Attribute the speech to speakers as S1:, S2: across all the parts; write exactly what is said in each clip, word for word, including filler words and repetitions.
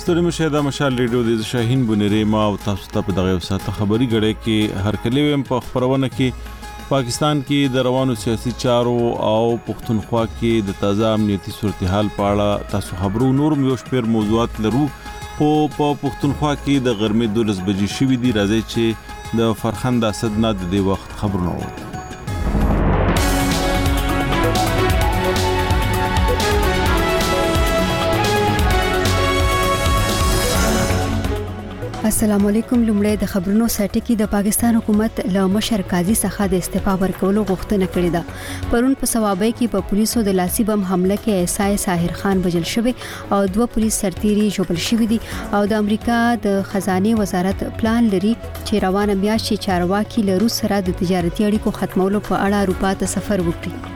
S1: ستړي مشه د مشال ریډیو د شاهین بنيري ما او تاسو ته په دغه وساته خبري غړې کې هر کلی ويم په خبرونه کې پاکستان کې د روانو سیاسي چارو او پښتونخوا کې د تازه امنیتي صورتحال په اړه تاسو خبرو نور یو شپږ موضوعات لرو او په پښتونخوا کې د غرمې دولس بجې شوې دي راځي چې د فرخند اسد نه د دې وخت خبرونه وو
S2: السلام علیکم. لومړی د خبرونو سرټکی د پاکستان حکومت له مشر قاضي څخه د استعفا ورکولو غوښتنه کړې ده. پرون په ثوابۍ کې په پولیسو د لاسي بم حمله کې ایسای ساحر خان وژل شوی او دوه پولیس سرتیري ژوبل شوی دي او د امریکا د خزانه وزارت پلان لري چې روانه میاشتې چارواکي له روس سره د تجارتي اړیکو ختمولو په اړه اروپا ته سفر وکړي.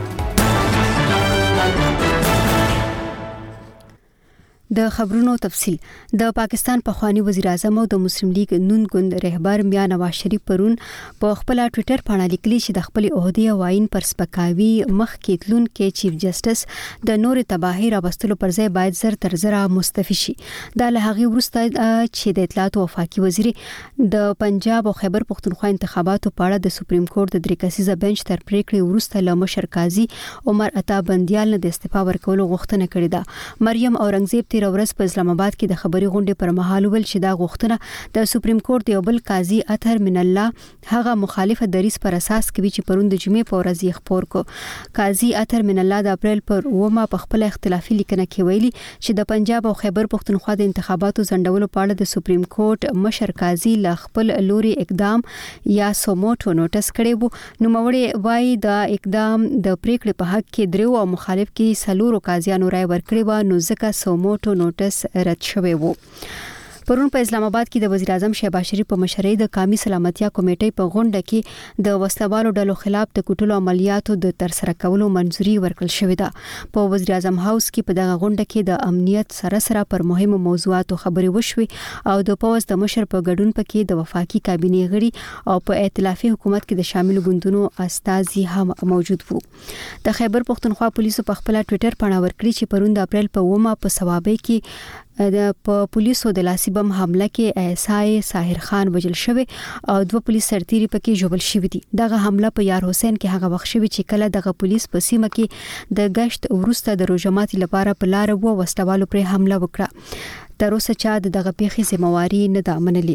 S2: د خبرونو تفصيل. د پاکستان پخوانی وزیر اعظم او د مسلم لیگ نون ګوند رهبر میا نواز شریف پرون په خپل ټوئیټر باندې لیکلي چې د خپل عہدې او عین پر سپکاوي مخ کې تلون کې چیف جسټس د نور تباہی راوستلو پر ځای باید زر تر زر مستعفي شي. دا له هغه وروسته چې د اطلاعات او وفاقي وزیر د پنجاب او خیبر پختونخوا انتخاباتو په اړه د سپریم کورټ د درې کسیزه بنچ تر پریکړې وروسته له مشر قاضي عمر عطا بندیال نه د استعفا ورکولو غوښتنه کړې ده. مریم اورنګزیب ورځ په اسلام آباد کې د خبري غونډې پر مهال ول چې دا غوښتنه د سپریم کورټ د یو بل قاضي اطهر من الله هغه مخالفه دریس پر اساس کوي چې پرون د جمعې په ورځ یې خبر کو. قاضي اطهر من الله د اپریل پر اومه په خپل اختلافي لیکنه کې ویلي چې د پنجاب او خیبر پختونخوا د انتخاباتو ځنډولو په اړه د سپریم کورټ مشر قاضي ل خپل لوري اقدام یا سوموټو نوټس کړی وو. نو موري وای د اقدام د پریکړې په حق کې درو او مخالف کې سلورو قاضیانو رائے ورکړی و نو ځکه سوموټو نوټس رد شوی وو. پرون په اسلام آباد کې د وزیر اعظم شهباز شریف په مشرۍ د قومي سلامتیا کمیټې په غونډه کې د وسلوالو ډلو خلاف د کوټلو عملیاتو د ترسره کولو منځوري ورکړل شوې ده. په وزیر اعظم هاوس کې په دغه غونډه کې د امنیت سره سره پر مهمو موضوعاتو خبرې وشوې او د پوز د مشر په ګډون پکې د وفاقي کابینې غړي او په ائتلافي حکومت کې د شامل ګوندونو استازي هم موجود وو. د خیبر پختونخوا پولیسو په خپل ټوئیټر باندې ورکړي چې پرون د اپریل په اومه په ثوابۍ کې د په پولیسو د لاسي بم حمله کې ایسای ساحر خان وژل شوی او دوه پولیس سرتیري پکې ژوبل شوی دي. دغه حمله په یار حسین کې هغه وخت شوی چې کله دغه پولیس په سیمه کې د گشت ورسته د روزماتي لپاره په لار وو وسلوالو پر حمله وکړه. تر اوسه چا دغه پیښې ذمہواری نه ده منلې.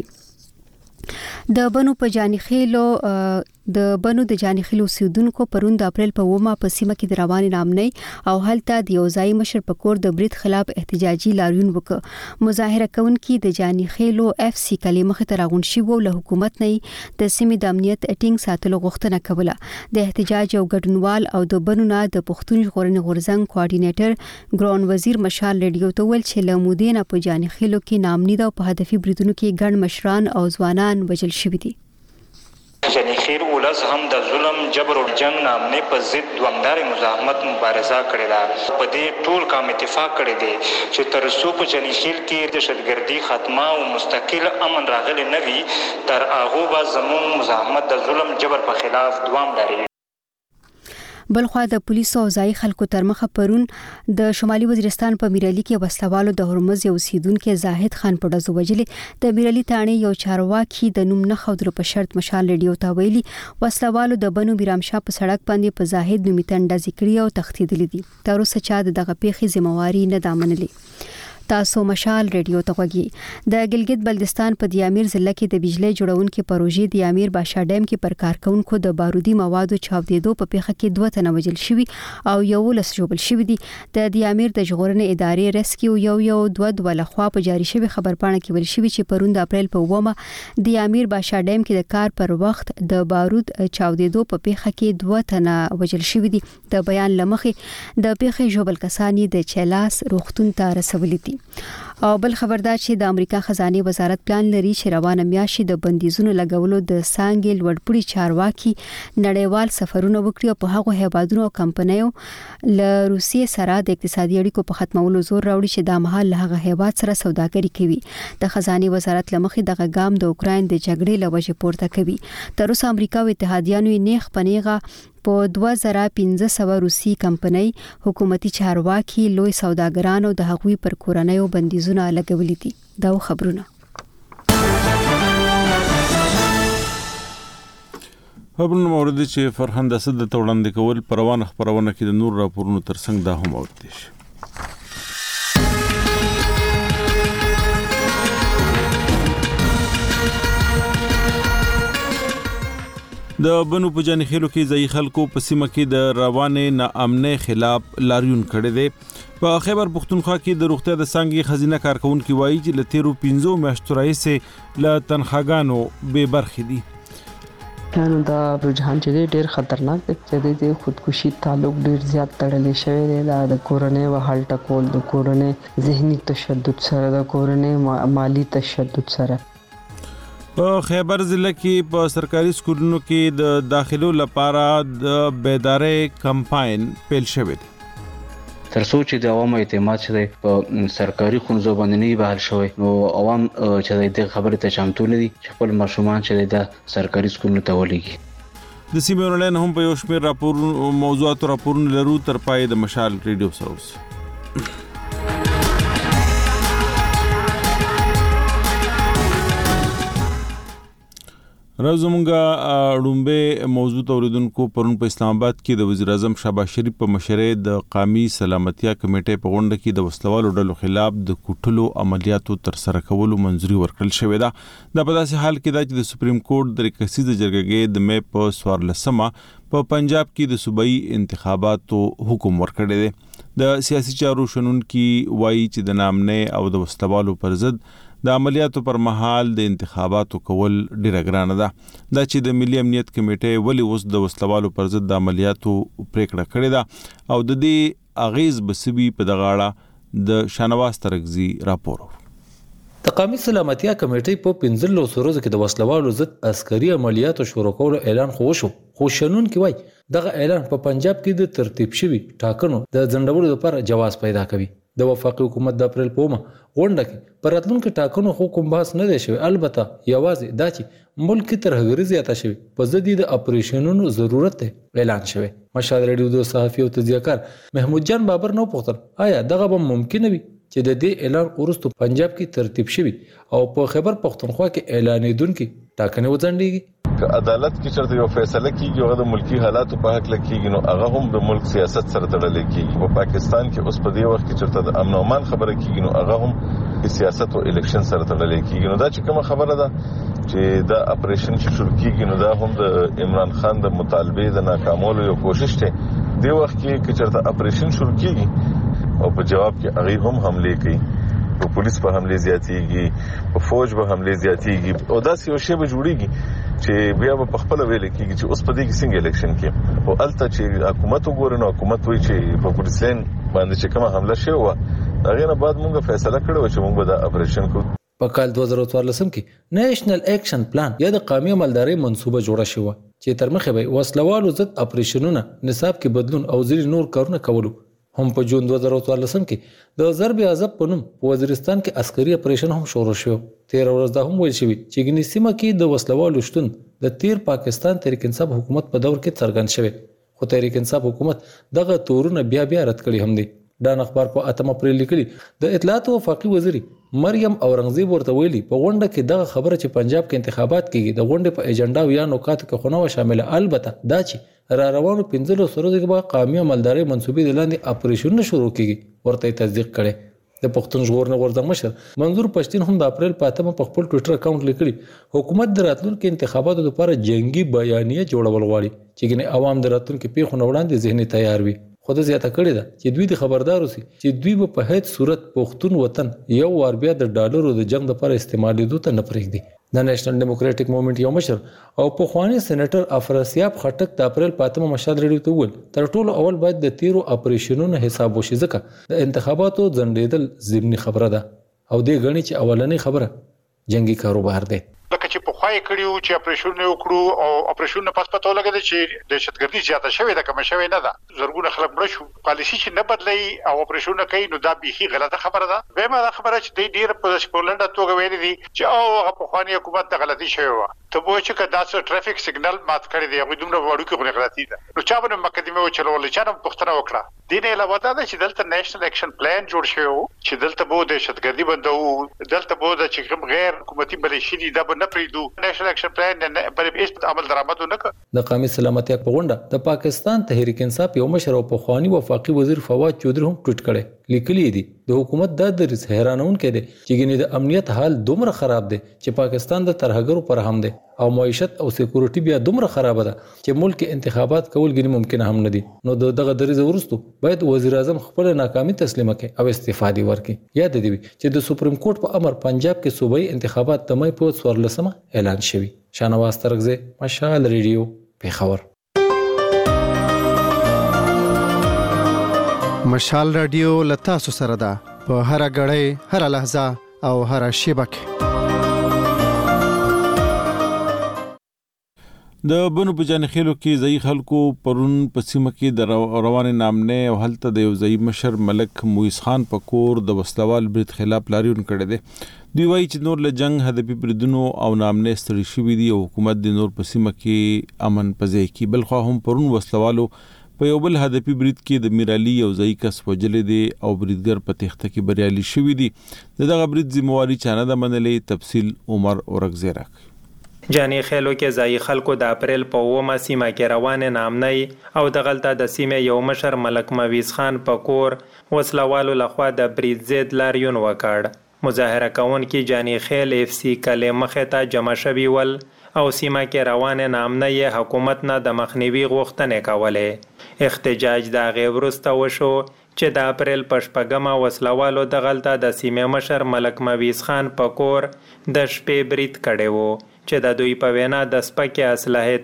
S2: د بنو په جانخیلو د بنو د جانخیلو سیدونکو پرون د اپریل په اومه په سیمه کې د رواني نامنۍ او هلته د یوځای مشر په کور د برید خلاف احتجاجي لاریون وکړ. مظاهره کوونکي د جانخیلو اف سی کلمه ته راغون شي وو له حکومت نه د سیمې د امنیت ټینګ ساتلو غوښتنه کوله. د احتجاج او ګډونوال او د بنو نه د پښتون ژغورنې غورځنګ کوارډینیټر ګران وزیر مشال ریډیو ته ول چې له مودې نه په جانخیلو کې نامنۍ د په هدفي بریدونو کې ګڼ مشران او ځوانان وژل شوي دي.
S3: یعنی خیر ولز هم د ظلم جبر او جنگ نامنه په ضد دوامدار مزاحمت مبارزه کړې ده. په دې ټول کام اتفاق کړی دی چې تر څو په جنیخیل کې د دهشتګردي خاتمه او مستقل امن راغلی نه وي تر هغه به زموږ مزاحمت د ظلم جبر په خلاف دوام لري.
S2: بلخوا د پولیسو او ځای خلکو تر مخه پرون د شمالي وزیرستان په میرالي کې وسلوالو د هرمز یو سیدونکو زاهد خان په دزو وجلې د میرالي تانې یو چارواکي د نوم نه خودرو په شرط مشال ریډیو ته ویلي وسلوالو د بنو بیرامشاه په سړک باندې په زاهد نومي تنډه ذکرې او تختیدلې دي. تر اوسه چا دغه پیښې ذمہواری نه ده منلې. تاسو مشال ریډیو ته وګورئ. د ګلګت بلتستان په دیامیر ضلع کې د بجلی جوړونکو پروژې دیامیر باشا ډیم کې پر کارکونکو د بارودي موادو چاودېدو په پیښه کې دوه تنه وژل شوي او یو لس ژوبل شوي دي. د دیامیر د ژغورنې ادارې ریسکیو یو یو دوه دوه لخوا په جاری شوی خبرپاڼه کې ویل شوی چې پرون د اپریل په اومه دیامیر باشا ډیم کې د کار پر وخت د بارود چاودېدو په پیښه کې دوه تنه وژل شوي دي. د بیان لمخې د پیښې ژوبل کسان د چلاس روغتون ته رسولي دي. او بل خبردار چې د امریکا خزانه وزارت پلان لري چې روانه میاشتې د بندیزونو لګولو د سانګې لوړپوړي چارواکي نړیوال سفرونه وکړي او په هغه هیوادونو او کمپنیو له روسیې سره د اقتصادي اړیکو په ختمولو زور راوړي چې د مهال له هغه هیواد سره سوداګري کوي. د خزانه وزارت لمخې دغه ګام د اوکراین د جګړې لوجه پورته کوي. تر اوسه امریکا او اتحادیانو یې نیغ پنیغه په دوه زره پنځه سوه روسي کمپنۍ حکومتي چارواکي لوی سوداګرانو د هغوی پر کورنۍ بندیزونو مرکزونه لګولي دي. دا خبرونه
S1: خبرونه مورد چې فرهند اسد د توړاندې کول پروان خبرونه کې د نور راپورونو ترڅنګ دا هم اورئ شي. د بنو په جاني خېلو کې ځای خلکو په سیمه کې د روانې ناامنۍ خلاف لاریون کړی دی. په خیبر پختونخوا کې د روغتیا د څانګې خزینه کارکونکو وایي چې له تیرو پنځو میاشتو راهیسې له تنخواګانو بې برخې دي.
S4: نو دا رجحان چې ډېر خطرناک دی چې د خودکشي تعلق ډېر زیات تړلی شوی دی. دا د کورنۍ وهل ټکول، د کورنۍ ذهني تشدد سره، د کورنۍ مالی تشدد سره.
S1: په خیبر ضلع کې په سرکاري سکولونو کې د داخلو لپاره د بیدارۍ کمپاین پیل شوی دی.
S5: ترڅو چې د عوامو اعتماد چې په سرکاري ښوونځو باندې نه بحال شوی، نو عوام چې د خبرې ته چمتو نه دي چې خپل ماشومان چې د سرکاري سکولونو ته ولېږي.
S1: د سیمې اونلاین هم په یو شمېر راپورونو موضوعاتو راپورونه لرو تر پای د مشال ریډیو سره اوسئ. راځمږه ډومبه موضوع اوریدونکو پرون په اسلام آباد کې د وزیر اعظم شهباز شریف په مشرۍ د قومي سلامتیا کمیټې په غونډه کې د وسلوالو ډلو خلاف د کوټلو عملیاتو تر سره کولو منځوري ورکړل شوې ده. د په داسې حال کې دا چې د سپریم کورټ د ریکسیز جرګې د مې په څوارلسمه په پنجاب کې د صوبایي انتخاباتو حکم ورکړی دی. د سیاسي چارو شنونکي وایي چې د نامنۍ او د وسلوالو پر ضد د عملیاتو پر مهال د انتخاباتو کول ډیره ګرانه ده. دا چې د ملي امنیت کمیټې ولی اوس د وسلوالو پر ضد د عملیاتو پریکړه کړې ده او د دې اغیز بسوي په دغه اړه د شانواز ترغزي راپور.
S6: د قومي سلامتیا کمیټې په پنځلس ورځو کې د وسلوالو ضد عسکري عملیاتو شروع کولو اعلان خو وشو، خو شنونکي وایي دغه اعلان په پنجاب کې د ترتیب شوي ټاکنو د ځنډولو لپاره جواز پیدا کوي. د وفاقي حکومت د اپریل په اومه غونډه کې پر راتلونکي ټاکنو خو کوم بحث نه دی شوی، البته یوازې دا چې ملک کې ترهګري زیاته شوې په ضد د اپریشنونو ضرورت اعلان شوی. مشال ریډیو د صحافي او تجزیه‌کار محمود جان بابر نو پوښتنه آیا دغه به ممکن وي چې د دې اعلان وروسته پنجاب کې ترتیب شوی او په خیبر پختونخوا کې اعلانېدونکي ټاکنې وځنډېږي؟
S7: که عدالت کې چرته یو فیصله کیږي او د ملکی حالاتو په حق لکېږي، نو هغه هم د ملک سیاست سره تړلې کیږي. په پاکستان کې اوس په دې وخت کې چرته د امن او امان خبره کیږي، نو هغه هم د سیاست او الیکشن سره تړلې کیږي. نو دا چې کومه خبره ده چې دا اپریشن چې شروع کیږي، نو دا هم د عمران خان د مطالبه د ناکامولو یو کوشش دی. د وخت کې چې چرته اپریشن شروع کیږي او په جواب کې هغه هم حمله کوي، په پولیس په حمله زیاتېږي، په فوج په حمله زیاتېږي او دا یو شی به جوړیږي چې بیا په خپل ویل کېږي چې اوس په دې کې څنګه الیکشن کې او الته چې حکومت وګوري، نو حکومت وایي چې په پولیس لین باندې چې کومه حمله شوې و هغه نه بعد موږ فیصله کړو چې موږ به دا اپریشن کوو.
S6: په کال دوه زره څوارلسم کې نېشنل اکشن پلان یا د قومي عملدارۍ منصوبه جوړه شوه چې تر مخه به وسلوالو ضد اپریشنونه، نصاب کې بدلون او ځینې نور کارونه کولو. هم په جون دوه زره څوارلسم کې د ضرب عذاب په نوم په وزیرستان کې عسکري اپریشن هم شروع شو. تیر ورځ دا هم ویل شوی چې ګنې سیمه کې د وسلوالو شتون د تیر پاکستان تحریک انصاف حکومت په دور کې څرګند شوی، خو تحریک انصاف حکومت دغه تورونه بیا بیا رد کړي هم دي. ډان اخبار په اتم اپریل لیکلي د اطلاعات او وفاقي وزیر مریم اورنګزیب ورته ویلي په غونډه کې دغه خبره چې پنجاب کې انتخابات کیږي د غونډې په ایجنډا او یا نوکاتو کې خونه شامل، البته دا چې را روانو پنځلس ورځې کې به قومي عملدارۍ منصوبې د لاندې اپریشنونه شروع کیږي ورته تصدیق کړي. د پښتون ژغورنې غورځنګ مشر منظور پښتين هم د اپریل په اتمه په خپل ټوئیټر اکاونټ لیکلي حکومت د راتلونکو انتخاباتو لپاره جنگي بیانیه جوړول غواړي چې ګنې عوام د راتلونکو پیښو نه وړاندې ذهني تیار وي. خود زیاته کړی ده چې دوی د خبردار اوسي چې دوی په هیڅ صورت پښتون وطن یو وار بیا د ډالرو د جنگ لپاره استعمالېدو ته نه پرېږدي. د نېشنل ډیموکراټک موومېنټ یو مشر او پخوانی سېنیټر افراسیاب خټک د اپریل په اتمه مشال ریډیو ته وویل تر ټولو اول باید د تیرو اپریشنونو حساب وشي، ځکه د انتخاباتو ځنډېدل ضمني خبره ده او دې غني چې اولنۍ خبره جنگي کاروبار دی.
S8: لکه ځکه چې په خوای کړیو چې اپریشن وکړو او اپریشن پس پته ولګید چې دهشتګردي زیاته شوې ده کوم شوې نه ده زرګونه خلک مړ شو پالیسی چې نه بدلای او اپریشن کوي نو دا بيخي غلطه خبره ده به ما دا خبره چې د ډیر په پولنډ توګه ویلي دي چې او په خواني حکومت د غلطي شوی و ته وایي چې کدا څه ټریفیک سیګنل مات کړی دی هغه دومره وړو کې غلطي ده نو چا باندې مقدمه وچلول چې نن پښتنه وکړه دین علاوه دا چې دلته نېشنل اکشن پلان جوړ شوی چې دلته بو دهشتګردي بندو دلته بو د چې غیر حکومتي ملیشي دي دا نه پریدو نېشنل اکشن پلان نه بلې هیڅ عمل درآمد نه کړ
S6: د قومي سلامتیا په غونډه د پاکستان تحریک انصاف یو مشر او پخوانی وفاقي وزیر فواد چودري هم ټویټ کړي لیکلي دي د حکومت د دریس حیرانون کې دي چې ګنې د امنیت حال دومره خراب دي چې پاکستان د ترهګرو پر هم دي او معیشت او سکیورټي بیا دومره خراب ده چې ملک انتخابات کول ګنې ممکن هم نه دي نو دغه دریز ورستو باید وزیر اعظم خپل ناکامي تسلیم کړي او استعفا دی ورکړي یاد دی چې د سپریم کورټ په امر پنجاب کې صوبایي انتخابات د مې په څوارلسمه اعلان شوی شانواز ترغزه مشال ریډیو پیښور
S9: مشال رادیو لتا سو سره ده په هر غړې هر لحظه او هر شبکه
S1: د بنو بجان خېلو کې ځای خلکو پرون په سیمه کې د روان نامنه او هلته د یو ځای مشر ملک مویس خان په کور د وسلوال برید خلاف لاریون کړی دی دوی وایي چې نور له جنگ هدفي بریدونو او نامنه ستړي شوي دي او حکومت د نور په سیمه کې امن پځای کې بل خو هم پرون وسلوالو په یو بل هدفي برید کې د میرالي یو ځای کس وجلې دي او بریدګر په تخته کې بریالي شوي دي دغه برید ذمہواری چانه د منلې تفصیل عمر اورغزی راک
S10: جانی خېلو کې ځای خلکو د اپریل په اومه سیمه کې روان نامنۍ او د غلطه د سیمه یو مشر ملک مویس خان په کور وسلوالو لخوا د برید زید لاریون وکړ مظاهره کوونکي جانی خېل اف سی کلمه مخه ته جمع شوي ول او سیمه کې روان نامنۍ حکومت نه د مخنیوي غوښتنې کولې احتجاج د غیورسته وشو چې د اپریل په شپږمه وسلوالو د غلطه د سیمه مشر ملک مویس خان په کور د شپې برید کړي وو چې د دوی په وینا د سپکې اسلحې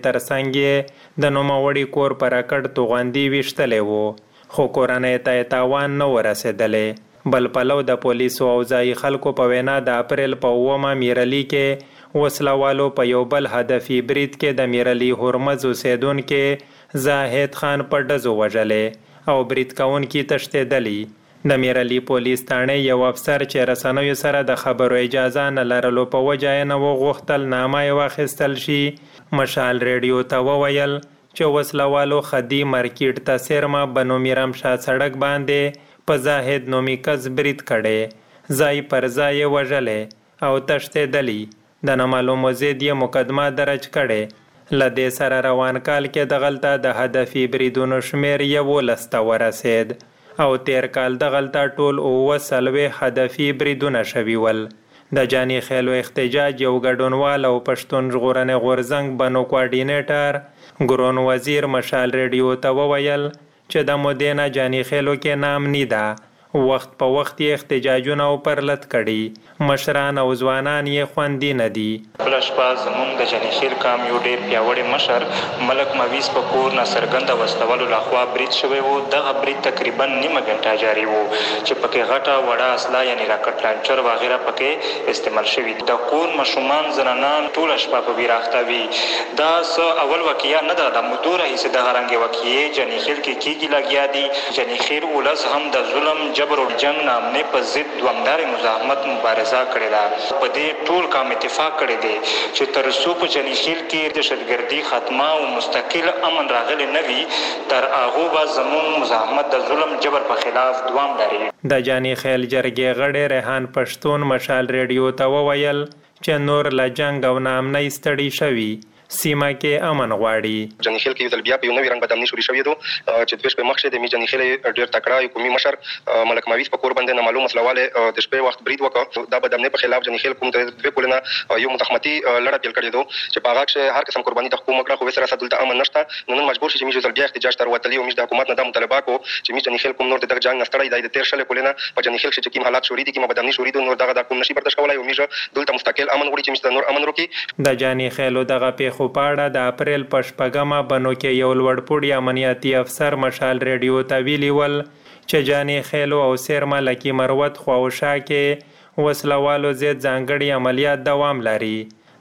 S10: ترڅنګ د نوموړي کور پر کډ توغندي وشتلې وو خو کورنۍ ته تاوان نه ورسېدلې بل پلو د پولیسو او ځای خلکو په وینا د اپریل په اومه میرالي کې وسلوالو په یو بل هدفي برید کې د میرالي هرمز اوسیدونکو زاهد خان په ډزو وژلې او برید کوونکي تښتېدلي د میرالي پولیس ثانې یو افسر چې رسنیو سره د خبرو اجازه نه لرلو په وجه یې نه وغوښتل نامه یې واخیستل شي مشال ریډیو ته وویل چې وسلوالو خدي مارکیټ ته سرمه بنو میرم شاه سړک باندې په زاهد نومي کس برید کړي ځای پر ځای وژلې او تښتېدلي د نامعلومو ضد یې مقدمه درج کړي له دې سره روان کال کې د غلطه د هدفي بریدونو شمیر یولس ته ورسېد او تیر کال د غلطه ټول اوه څلوېښت هدفي بریدونه شوي ول د جاني خېلو احتجاج یو ګډونوال او پښتون ژغورنې غورځنګ بنو کوارډینیټر ګرون وزیر مشال ریډیو ته وویل چې د مودې نه جاني خېلو کې نام نه ده وخت په وخت یې احتجاجونه او پرلط کړي مشران او ځوانان یې خوندي نه دي
S3: بل شپه زموږ د جاني خېل کام یو ډېر پیاوړی مشر ملک مویس په کور نه څرګنده وسلوالو لخوا برید شوی و دغه برید تقریبا نیمه ګنټه جاري و چې پکې غټه وړه اسلحه یعنې راکټ لانچر وغیره پکې استعمال شوي د کور ماشومان زنانان ټوله شپه په ویر اخته وي دا څه اول واقعه نه ده د مودو راهیسې دغه رنګې واقعې جاني خېل کې کېږي لګیا دي جاني خېل ولس هم د ظلم جبر او جنگ نامنې په ضد دوامدارې مزاحمت مبارزه کړې ده په دې ټول کام اتفاق کړی دی چې تر څو په جاني خېل کې دهشتګردي ختمه او مستقل امن راغلی نه وي تر هغو به زموږ مزاحمت د ظلم جبر په خلاف دوام لري
S10: د جاني خېل جرګې غړی ریحان پښتون مشال ریډیو ته وویل چې نور له جنگ او نامنۍ ستړي شوي سیمه کې امن غواړي
S11: جاني خېل کې یو ځل بیا په یو نوي رنګ بدامني شوري شوې ده چې دوی شپې مخکې د می جاني خېل ډېر تکړه حکومي مشر ملک مویس په کور باندې نامعلوم مسلواله د شپې وخت برید وکړ دا بدامني په خلاف جاني خېل کوم د دوی کولنه یو متخمتي لړ پیل کړی دوه چې په هغه کې هر قسم قرباني د حکومت کړه خو سره ساتل امن نشته نو نن مجبور شي چې می ځل بیا احتجاج تر وتلی او می د حکومت نه د مطالبه کو چې می جاني خېل کوم نور د جنگ نستړی د تیر شل کولنه په جاني خېل چې کوم حالات شوري دي کوم بدامني شوري دي نور دغه د کوم نشي برداشت کولای او می دلته مستقل امن غوړي چې می نور امن وکړي
S10: د جاني خېلو دغه پیښو پاړه د اپریل په شپږمه بنو کې یو لوړپوړی امنیتي افسر مشال ریډیو ته ویلي ول چې جاني خېلو او سیرما لکي مروت خواوشا کې وسلوالو ضد ځانګړي عملیات دوام لري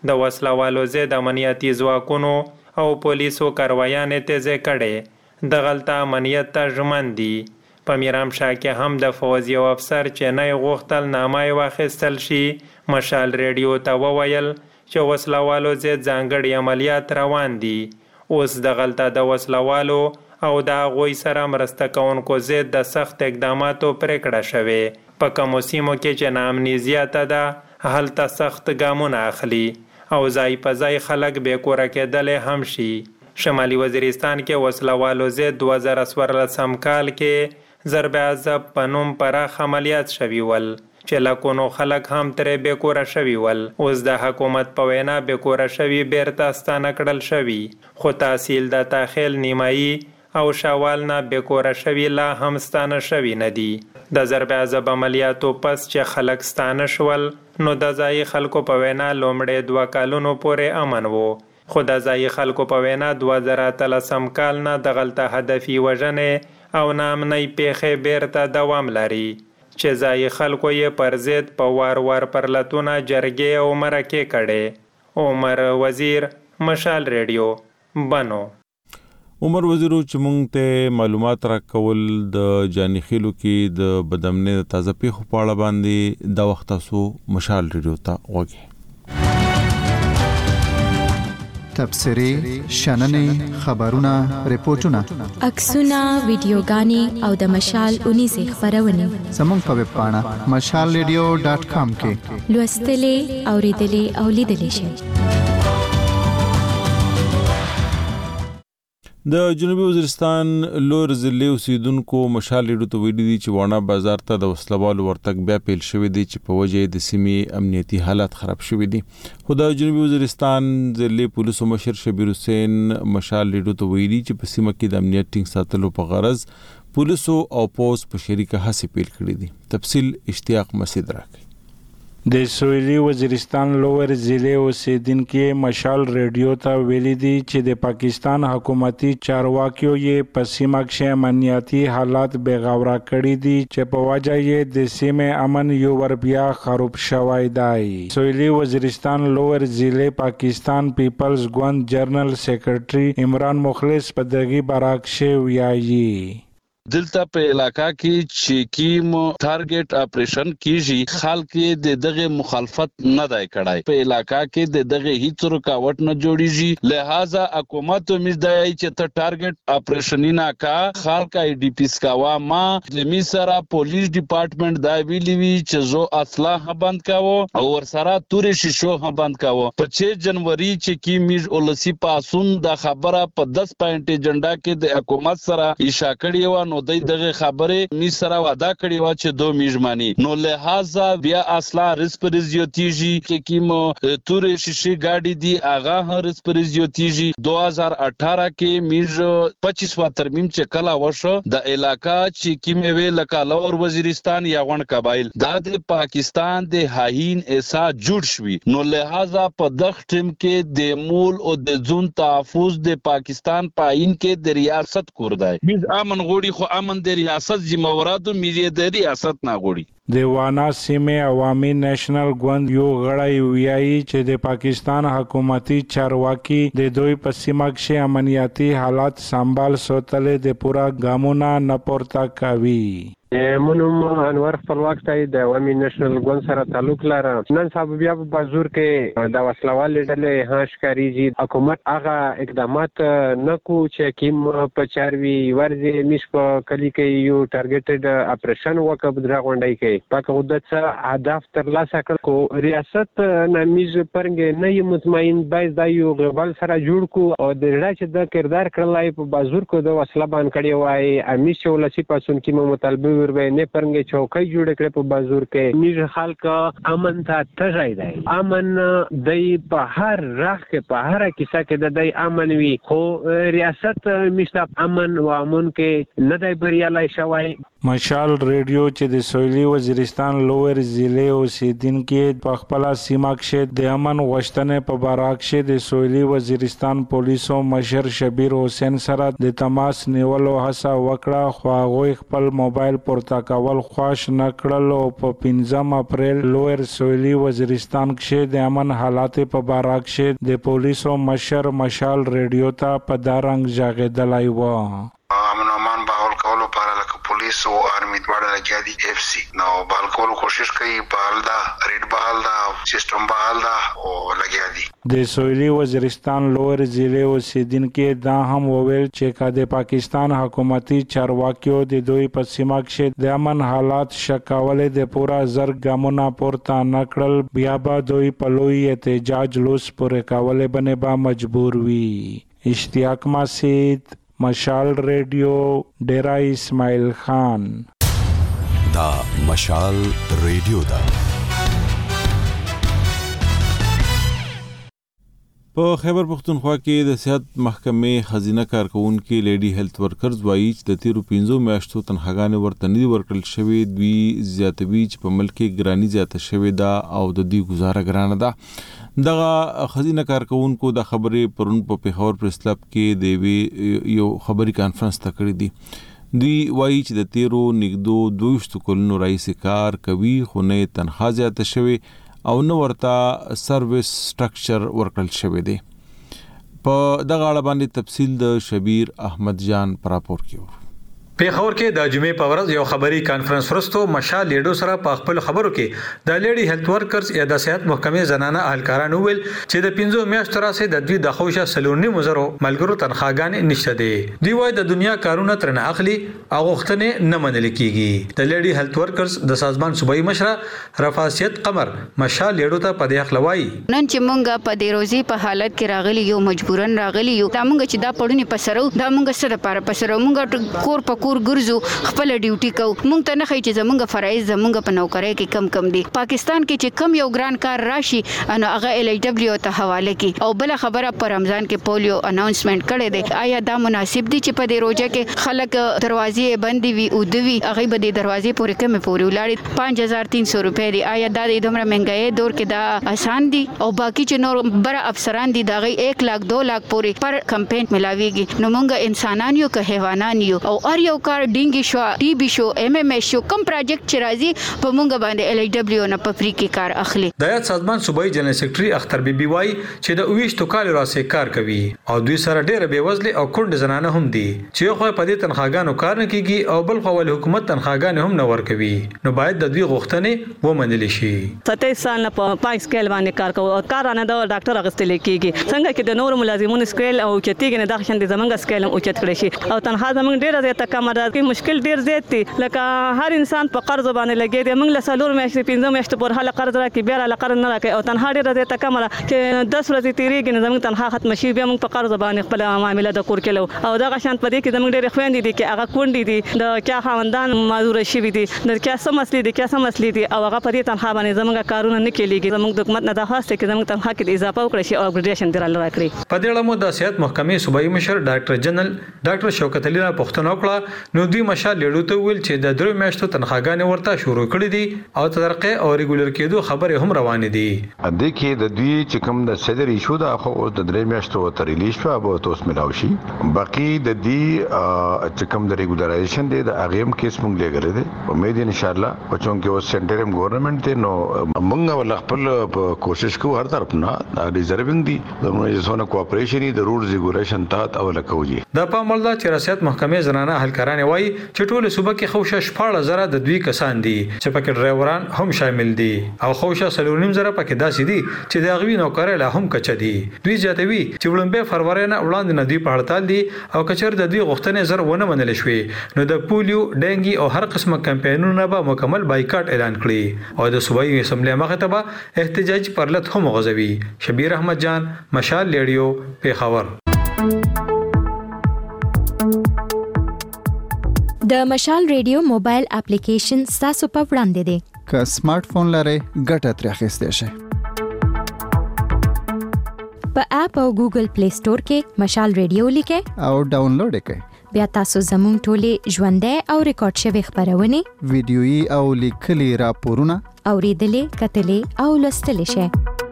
S10: د وسلوالو ضد امنیتي ځواکونو او پولیسو کاروایانې تیزې کړې. دغلته امنیت ته ژمن دي. په میرامشاه کې هم د فوز یو افسر چې نه یې غوښتل نامه یې واخیستل شي مشال ریډیو ته وویل چې وسلوالو ضد ځانګړي عملیات روان دي. اوس دغلته د وسلوالو او د هغوی سره مرسته کوونکو ضد د سخت اقداماتو پرېکړه شوې. په کومو سیمو کې چې ناامني زیاته ده هلته سخت ګامونه اخلي او ځای په ځای خلک بې کوره کېدلی هم شي. شمالي وزیرستان کې وسلوالو ضد دوه زره څوارلسم کال کې ضرب عذاب په نوم پراخ عملیات شوي ول چې لکونو خلک هم ترې بې کوره شوي ول. اوس د حکومت په وینا بې کوره شوي بیرته ستانه کړل شوي، خو تحصیل د تاخیل نیمایي او شوال نه بې کوره شوي لا هم ستانه شوي نه دي. د ضرب عذاب عملیاتو پس چې خلک ستانه شول نو د ځایي خلکو په وینا لومړی دوه کالونو پورې امن وو، خو د ځایي خلکو په وینا دوه زره اتلسم کال نه دغلته هدفي وژنې او ناامنۍ پیښې بیرته دوام لري چې ځایي خلکو یې پر ضد په وار وار پرلتونه جرګې او مرکې کړې. عمر وزیر، مشال ریډیو، بنو.
S1: عمر وزیرو چې مونږ ته معلومات راکول د جانیخیلو کې د بدامنۍ د تازه پیښو په اړه باندې دا وخت تاسو مشال ریډیو ته وګورئ.
S9: تبصرې، شننې، خبرونه، ریپورتونه،
S12: عکسونه، ویډیوګانې او د مشال اونیزې خبرونه
S9: زموږ په ویب پاڼه مشال ریډیو ډاټ کام کې
S12: لوستلې، اوریدلې او لیدلې شئ.
S1: د جنوبي وزیرستان لور ضلع اوسیدونکو مشال ریډیو ته ویلي دي چې واڼه بازار ته د وسلوالو ورتګ بیا پیل شوی دی چې په وجه د سیمې امنیتي حالت خراب شوی دي. خو د جنوبي وزیرستان ضلع پولیسو مشر شبیر حسین مشال ریډیو ته ویلي چې په سیمه کې د امنیت ټینګ ساتلو په غرض پولیسو او پوز په شریکه هڅې پیل کړې دي. تفصیل اشتیاق مسعود راکړي.
S13: د سویلي وزیرستان لوور ضلع اوسیدونکو مشال ریډیو ته ویلي دي چې د پاکستان حکومتي چارواکیو یې په سیمه کې امنیتي حالات بغاوره کړي دي چې په وجه یې د سیمې امن یو ور بیا خراب شوی دی. سویلي وزیرستان لوور ضلع پاکستان پیپلز ګوند جنرال سیکرټري عمران مخلص په دغه براکشه ویایي
S14: دلته په علاقہ کې چې کیم ټارګټ اپریشن کیږي خلک د دغه مخالفت نه دی کړای. په علاقہ کې د دغه هیڅ رکاوټ نه جوړیږي، لہذا حکومت امید دی چې ته ټارګټ اپریشن نه کا خلک ای ډی پی سکاوا ما د میسرا پولیس ډپارټمنټ دا ویلی وی چې زو اصلاح بند کاوه او ور سره تورې شیشو هم بند کاوه. په چھ جنوري چې کیمیز اولسی پاسون د خبره په دس پاینټ ایجنډا کې د حکومت سره اشاره کړی و نو د دغه خبره می سره وعده کړی و چې دو میژمانی نو لہذا بیا اصلا ریسپریزیوتیجی کې کیم تورې شیشې گاډي دی اغه هم ریسپریزیوتیجی دو هزار اٹھارہ کې میز پچیس وا ترمیم چې کلا وشو د علاقہ چې کیم وی لکالور وزیرستان یا غون قبایل د پاکستان د هاین ایسا جوړ شوی نو لہذا په دغه ټیم کې د مول او د ځون تحفظ د پاکستان پاین کې د ریاست کوردای میز امن غوړي خو امن د ریاست ذمہواراتو میری د ریاست نه غوړي.
S13: د وانا سیمه عوامي نېشنل ګوند یو غړی ویایي چې د پاکستان حکومتي چارواکي د دوی په سیمه کې امنیتي حالات سنبال ساتلې د پورا ګامونه نه پورته کوي.
S15: منم انور خپلواک ته د عوامي نېشنل ګوند سره تعلق لري. نن سبا بیا په بازور کې د وسلوال ډلې هاشکاریږي حکومت هغه اقدامات نه کو چې کیم په چاروي ورځي مش په کلی کې یو ټارګټډ اپریشن وکړ د غونډای کې پاک مدت څخه هدف ترلاسه کړ کو ریاست نامیز پرنګ نه یم مطمئن بایز د یو غبل سره جوړ کو او د راځي د کردار کړلای په بازور کې د وسله باندې کړی وای امیش ولسی پاسون کې مطالبه نه پرنګ چوکۍ جوړ کړې په بازور کې میز خلک امن ته تژای دی امن د په هر راخ کې په هر کیسه کې د دی امن وی خو ریاست مشتاق امن و امن کې نه دی بریالای شوی.
S13: مشال ریډیو چې د سویلي وزیرستان لوور ضلع اوسیدونکو په خپل سیمه کې د امن غوښتنې په باره کې د سویلي وزیرستان پولیسو مشر شبیر حسین سره د تماس نیولو هڅه وکړه، خو هغوی خپل موبایل پورته کول خوښ نه کړل او په پنځم اپریل لوور سویلي وزیرستان کې د امن حالات په باره کې د پولیسو مشر مشال ریډیو ته په دارنګ ژغېدلی و.
S16: امن او امان بحال کولو لپاره لکه پولیس او آرمي دواړه لګیا دي، اف سي نو بحال کولو کوشش کوي، بحال دا ریډ بحال دا سیستم بحال دا او لګیا دي.
S13: د سویلي وزیرستان لوور ضلع اوسیدونکو دا هم وویل چې که د پاکستان حکومتي چارواکیو د دوی په سیمه کې د امن حالات شکولې د پوره زر ګامونه پورته نه کړل، بیا به دوی په لوی احتجاج لوس پورې کولې باندې به مجبور وي. اشتیاق مسید، مشال ریډیو، ډیرا اسماعیل خان.
S17: دا مشال ریډیو دا.
S1: په خیبر پختونخوا کې د صحت محکمې خزینه کارکونکو لیډي هیلث ورکرز وایي چې د تیرو پنځو میاشتو تنخواګانې ورته نه دي ورکړل شوې، دوی زیاتوي چې په ملک کې ګراني زیاته شوې ده او د دوی گزاره ګرانه ده. دغه خزینه کارکونکو د خبرې پرون په پیښور پریس کلب کې د یو خبري کانفرنس تکړه دي. دوی وایي چې د تیرو نګدو دویشت کلونو رئیس کار کوي خو نه تنخوا زیاته شوې او نو ورته سرویس سټرکچر ورکړل شوی دی. په دغه اړه باندې تفصیل د شبیر احمد جان پر راپور کې.
S18: پیښور کې د جمعې په ورځ یو خبري کانفرنس وروسته مشال لیډو سره په خپل خبرو کې د لیډي هیلث ورکرز یا د صحت محکمې زنانه اهلکارانو ویل چې د پنځو میاشتو راځي د دوی د خوښه سلونی مزرو ملګرو تنخواګانې نشته دي. دوی وایي د دنیا کارونه ترنه اخلي او غوښتنې نه منل کیږي. د لیډي هیلث ورکرز د سازمان صوبایي مشره رفاسیت قمر مشال لیډو ته په دې خلوي
S19: نن چې مونږه په دې روزي په حالت کې راغلي یو مجبورن راغلي یو دا مونږ چې دا پړونی پسرو دا مونږ سره لپاره پسرو مونږ کور په کور ګرځو خپل ډیوټي کو مونږ ته نه خي چې زمونږ فرایض زمونږ په نوکرۍ کې کم کم دي. پاکستان کې چې کم یو ګران کار راشي انو هغه ال ای ډبلیو ته حواله کی او بل خبره پر رمضان کې پولیو اناونسمنت کړي دي. آیا دا مناسب دي چې په دې روزه کې خلک دروازې بندي وي او دوی هغه به د دروازې پورې کمه پورې ولاړ پنځه هزار تین سو روپے دي؟ آیا دا د دومره مهنګای دور کې دا آسان دي؟ او باقی چې نور بر افسران دي دغه یک لاک دو لاک پورې پر کمپاین ملاويږي. نو مونږ انسانان یو که حیوانان یو او ار یو کار ډینګي شو ټي بي شو ایم ایم ایس شو کم پروجیکټ چې راځي په مونږ باندې ال ای ډبلیو نه په فری کې کار اخلي.
S18: د یاد سازمان صوبایي جنرال سیکریټري اختر بیبي وای چې د اویشتو کال راځي کار کوي او دوی سره ډېر بیوزلي او کونډ زنانه هم دي چې خو په دې تنخواګانو کار نه کیږي او بل خو ول حکومت تنخواګانې هم نه ورکوي. نو باید د دوی غوښتنې ومنل شي.
S20: ستاسو سال نه په پای سکیل باندې کار کوي او کار نه د ډاکټر اغستل کیږي څنګه کې د نور ملازمونو سکیل او چتیګ نه د خشن د زمنګ سکیل او چت کړی شي او تنخوا زمنګ ډېر زیاته کم ده کې مشکل ډېر زیات دي. لکه هر انسان په قرض باندې لګي دی موږ له سلور میاشتې پنځه میاشتې پر حاله قرض راکې بیا له قرض نه راکې او تنها ډېر زیاته کم ده چې دس ورځې تیریږي نه زموږ تنها ختم شي بیا موږ په قرض باندې خپل معاملې د کور کې او دغه شان په دې کې زموږ ډېر خويندې دي چې هغه کونډې دي د کیا خاوندان معذور شي دي د کیا سم مسلې دي کیا سم مسلې دي او هغه په دې تنها باندې زموږ کارونه نه کېږي. زموږ د حکومت نه د خاصه کې زموږ تنها کې اضافه وکړي شي او اپګریډیشن درل راکړي.
S18: په دې اړه مو د صحت محکمې صوبایي مشر ډاکټر جنرال ډاکټر شوکت علي پښتنو کړه نو دوی مشال لیډو ته ویل چې د درو میاشتو تنخواګانې ورته شروع کړې دي او تدرقه او ریګولر کېدو خبره هم روانه دي.
S16: د کې د دوی چې کوم د صدر ایشو دا خو د درې میاشتو ته ریلیز شو به توس ملاوي شي. باقي د دې چې کوم د ریګولرایزیشن دی د اغیم کیس مونږ لګره دي امید ان شاء الله په چون کې اوس سنټرم ګورنمنت دی نو مونږ ول خپل کوشش کوو هر طرف نه ریزرvinګ دي زموږ زونه کوآپریشن دی د رولز ریګولیشن ته او لکوږي.
S18: د پامل د چرسیات محکمې زنانه اهلکارانه وای چې ټول صوبه کې خوشا شپږ زره د دوی کسان دي چې پکې ډرایوران هم شامل دي او خوشا سلونیم زره پکې داسې دي چې د غوی نوکر له هم کچ دي. دوی زیاتوي چې وړاندې فروری نه وړاندې نه دی په هړتال دي او کچر د دوی غوښتنې زر ونه منل شوې نو د پولیو ډنګي او هر قسمه کمپاینونه به مکمل بایکاټ اعلان کړي او د صوبایي اسمبلی مخه ته به احتجاج پرلط هم غوځوي. شبیر احمد جان مشال لیډیو پیښور.
S12: د مشال ریډیو موبایل اپلیکیشن تاسو په وړاندې دی.
S9: که سمارټ فون لرئ ګټه ترې اخیستی شئ.
S12: په اپ او ګوګل پلی سٹور کې مشال ریډیو لیکئ
S9: او ډاونلوډ یې کړئ.
S12: بیا تاسو زموږ ټولې ژوندۍ او ریکارډ شوې خبرونه
S9: ویډیويي او لیکلي راپورونه
S12: اوریدلې کتلې او لوستلې شئ.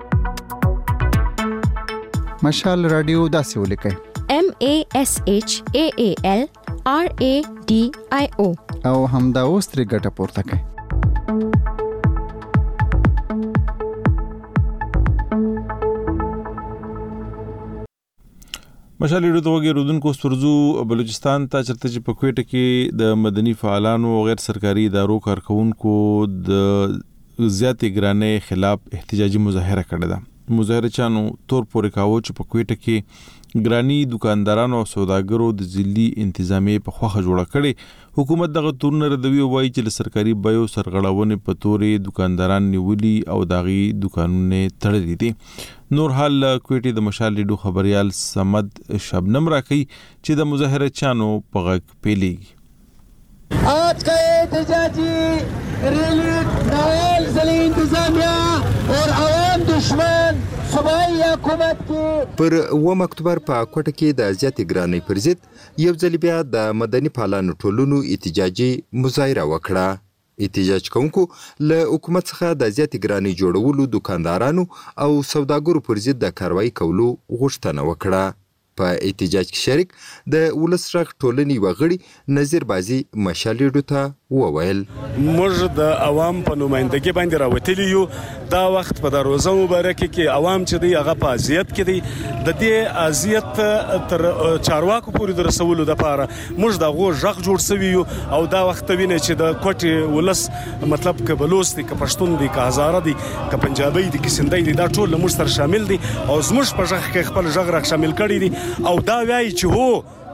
S9: مشال رادیو داسې ولیکئ:
S12: M A S H A A L R A D I O
S9: او همدا اوس ترې ګټه پورته کړئ.
S1: مشال ریډیو ته وګورئ سپرزو بلوچستان ته چرته چې په کوټه کې د مدني فعالانو او غیر سرکاري ادارو کارکونکو د زیاتې ګرانۍ خلاف احتجاجي مظاهره کړې ده. مظاهره چانو تور پورې کاوه چې په کوټه کې ګرانی دکاندارانو او سوداګرو د ځلي انتظامیې په خوخه جوړه کړي. حکومت دغه تورونه ردوي او وایي چې سرکاري بایو سرغړاونې په تورې دکانداران نیولي او داغي دکانونه تړلي دي. نور حال کوټه د مشال ریډیو خبريال سمد شبنم راکړي چې د مظاهره چانو په غږ پیلېږي.
S21: आज का एहतजाजी rally Nile ज़िली इंतजामिया और आवाम दुश्मन सूबाई हुकूमत की
S22: پر و اکتوبر په کوټه کې د زیاتې ګرانۍ پر ضد یو ځل بیا د مدني فعالانو ټولونو احتجاجي مظاهره وکړه. احتجاج کوونکو له حکومت څخه د زیاتې ګرانۍ جوړولو دکاندارانو او سوداګرو پر ضد د کاروایی کولو غوښتنه وکړه. په احتجاج کې شریک د ولس رغ ټولنې وغړي نظیر بازي مشال ریډیو ته وویل:
S23: موږ د عوام په نمائندګۍ باندې راوتلی یو. دا وخت په د روزه مبارکه کې عوام چې دی هغه په اذیت کې دی. د دې اذیت تر چارواکو پورې د رسولو لپاره موږ د غو ژغ جوړ سوي یو او دا وخت ویني چې د کوټي ولس مطلب ک بلوچ دي ک پښتون دي ک هزاره دي ک پنجابي دي ک سندي دي دا ټول موږ سره شامل دي او زموږ په ژغ کې خپل ژغ را شامل کړي دي او دا وایي چې هو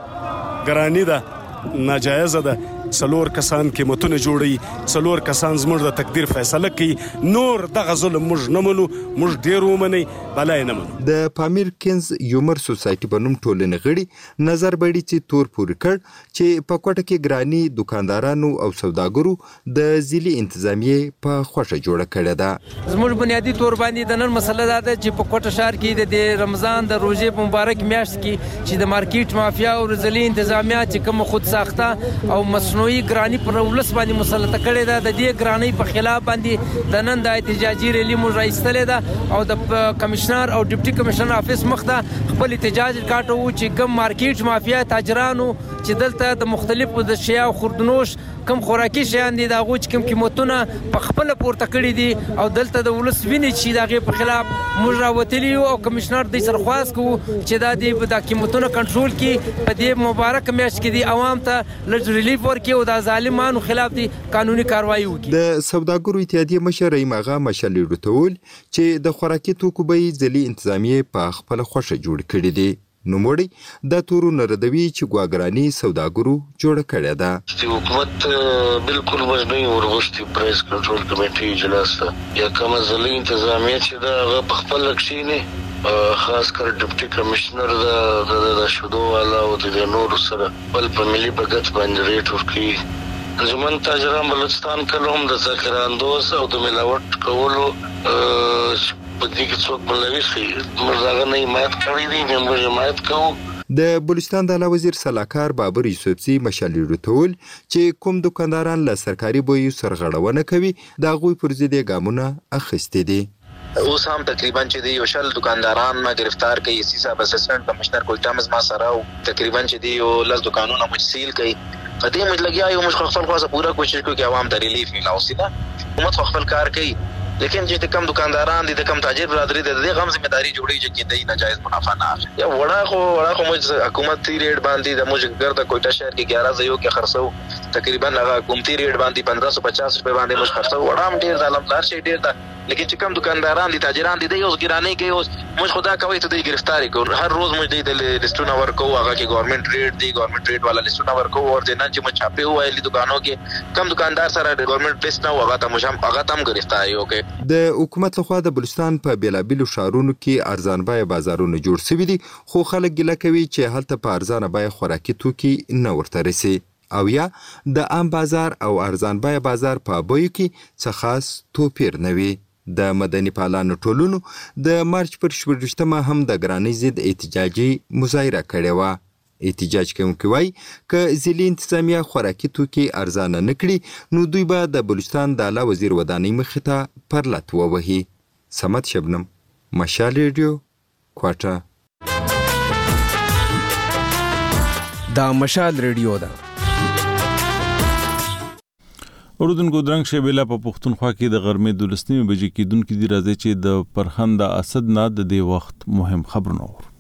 S23: ګرانی ده ناجایزه ده. څلور کسان قیمتونه جوړي، څلور کسان زموږ د تقدیر فیصله کوي. نور دغه ظلم موږ نه منو، موږ ډیر ومني بلای نه منو.
S22: د پامیر کینز یومر سوسایټي په نوم ټولنې غړي نظر بړي چې تور پورې کړ چې په کوټه کې ګرانی دکاندارانو او سوداګرو د ځلي انتظامیې په خوښه جوړه کړې ده.
S24: زموږ بنیادی تور باندې د نن مسله دا ده چې په کوټه شهر کې د رمضان د روزې په مبارک میاشت کې چې د مارکیټ مافیا او ځلي انتظامیه چې کوم خود ساخته او مصنوعي ګرانی پر ولس باندې مسلط کړي ده، د دې ګرانی په خلاف باندې د نن د احتجاجي ریلی موږ راایستلې ده او د کمشنر او ډیپټي کمشنر افیس مخته خپل احتجاج کاټو چې کوم مارکیټ مافیا تاجرانو چې دلته د مختلفو د شیا او خوردنوش کم خوراکي شیان دي دا غوچ کم قیمتونه په خپل پورته کړی دي او دلته د ولس ویني چې دغه په خلاف موږ راوتلی او کمشنر د سرخواست کو چې دا د قیمتونه کنټرول کړي. په دې مبارک میاشت کې دي عوام ته لږ ریلیف ورکړي او د ظالمانو خلاف دي قانوني کاروایی وکړي.
S22: د سوداګرو اتحادیه مشر رحیم اغا مشال ریډیو ته ویل چې د خوراکي توکو بیې ځلي انتظامیې په خپل خوښه جوړ کړي دي. نوموړي دا تورونه ردوي چې ګواګراني سوداګرو جوړه کړې ده.
S25: حکومت بالکل وزنی ورغشتي پرایس کنټرول کمیټې اجلاس ته یا کوم ځلي انتظامیه چې دا په خپل لکشینه خاص کر ډیپټي کمشنر دا د شودو والا او د نور سره بل په ملي بجټ باندې ریټ ورکړي. زمون تاجران بلوچستان کلوم د ذخیره اندوز او د ملاوت کولو په دې کې څوک بلوي شي مرزاغه نه حمایت کوي دي موږ حمایت کوو.
S22: د بلوچستان د اعلی وزیر سلاکار بابر یوسفزي مشال ریډیو ته ویل چې کوم دکانداران له سرکاري بویو سرغړونه کوي دا غوي پر ضد ګامونه اخیستي دي.
S26: اوس هم تقریبا چې دی یو شل دکانداران ما گرفتار کړي. سی صاحب اسسټنټ کمشنر کوټه مز ما سره او تقریبا چې دی یو لږ دکانونه مج سیل کړي. قدیم مج لګیا یو مش خپل خاصه پورا کوشش کوي چې عوام ته ریلیف ملاو سي. دا حکومت خپل کار کوي لیکن چې کم دکانداران دي د کم تاجر برادری د دې غم ذمہ داری جوړي چې د ناجایز منافع نه اخلي. یا وړا خو وړا خو مج حکومت تی ریټ باندې د موږ ګرځا کوټه شهر کې اګیارہ زيو کې خرڅو تقریبا هغه حکومتي ریټ باندې پندرہ سو پچاس روپے باندې موږ خرڅو. وړا هم ډیر ظالمدار شي ډیر دا لیکن چې کم دکانداران دي تاجران دي د اوس ګرانی کې اوس موږ خدا کوي ته د گرفتاری کو هر روز موږ د لیستونه ورکو هغه کې گورنمنت ریټ دی گورنمنت ریټ والا لیستونه ورکو او د نن چې موږ چاپه وایي دکانو کې کم دکاندار سره د گورنمنت لیست نه هغه ته موږ هم هغه تم گرفتاری وکړي.
S22: د حکومت لخوا د بلوچستان په بیلابیلو شهرونو کې ارزان بیه بازارونه جوړ شوي دي خو خلک ګیله کوي چې هلته په ارزانه بیه خوراکي توکي نه ورته رسي او یا د عام بازار او ارزان بیه بازار په بیو کې څه خاص توپیر نه وي. د مدني فعالانو ټولونو د مارچ پر شپږمه هم د ګرانۍ ضد احتجاجي مظاهره کړې وه. احتجاج کوونکي وایي که ضلعي انتظامیه خوراکي توکي ارزانه نه کړي نو دوی به د بلوچستان د اعلی وزیر ودانۍ مخې ته پر لت ووهي. صمد شبنم، مشال ریډیو، کوټه.
S2: دا مشال ریډیو ده.
S1: اردوونکو درنګ شیبیلا په پښتونخوا کې د غرمې دولسنیمې بجې کېدونکې دي. راځي چې د پرخند اسد نه د دې وخت مهم خبرونه ور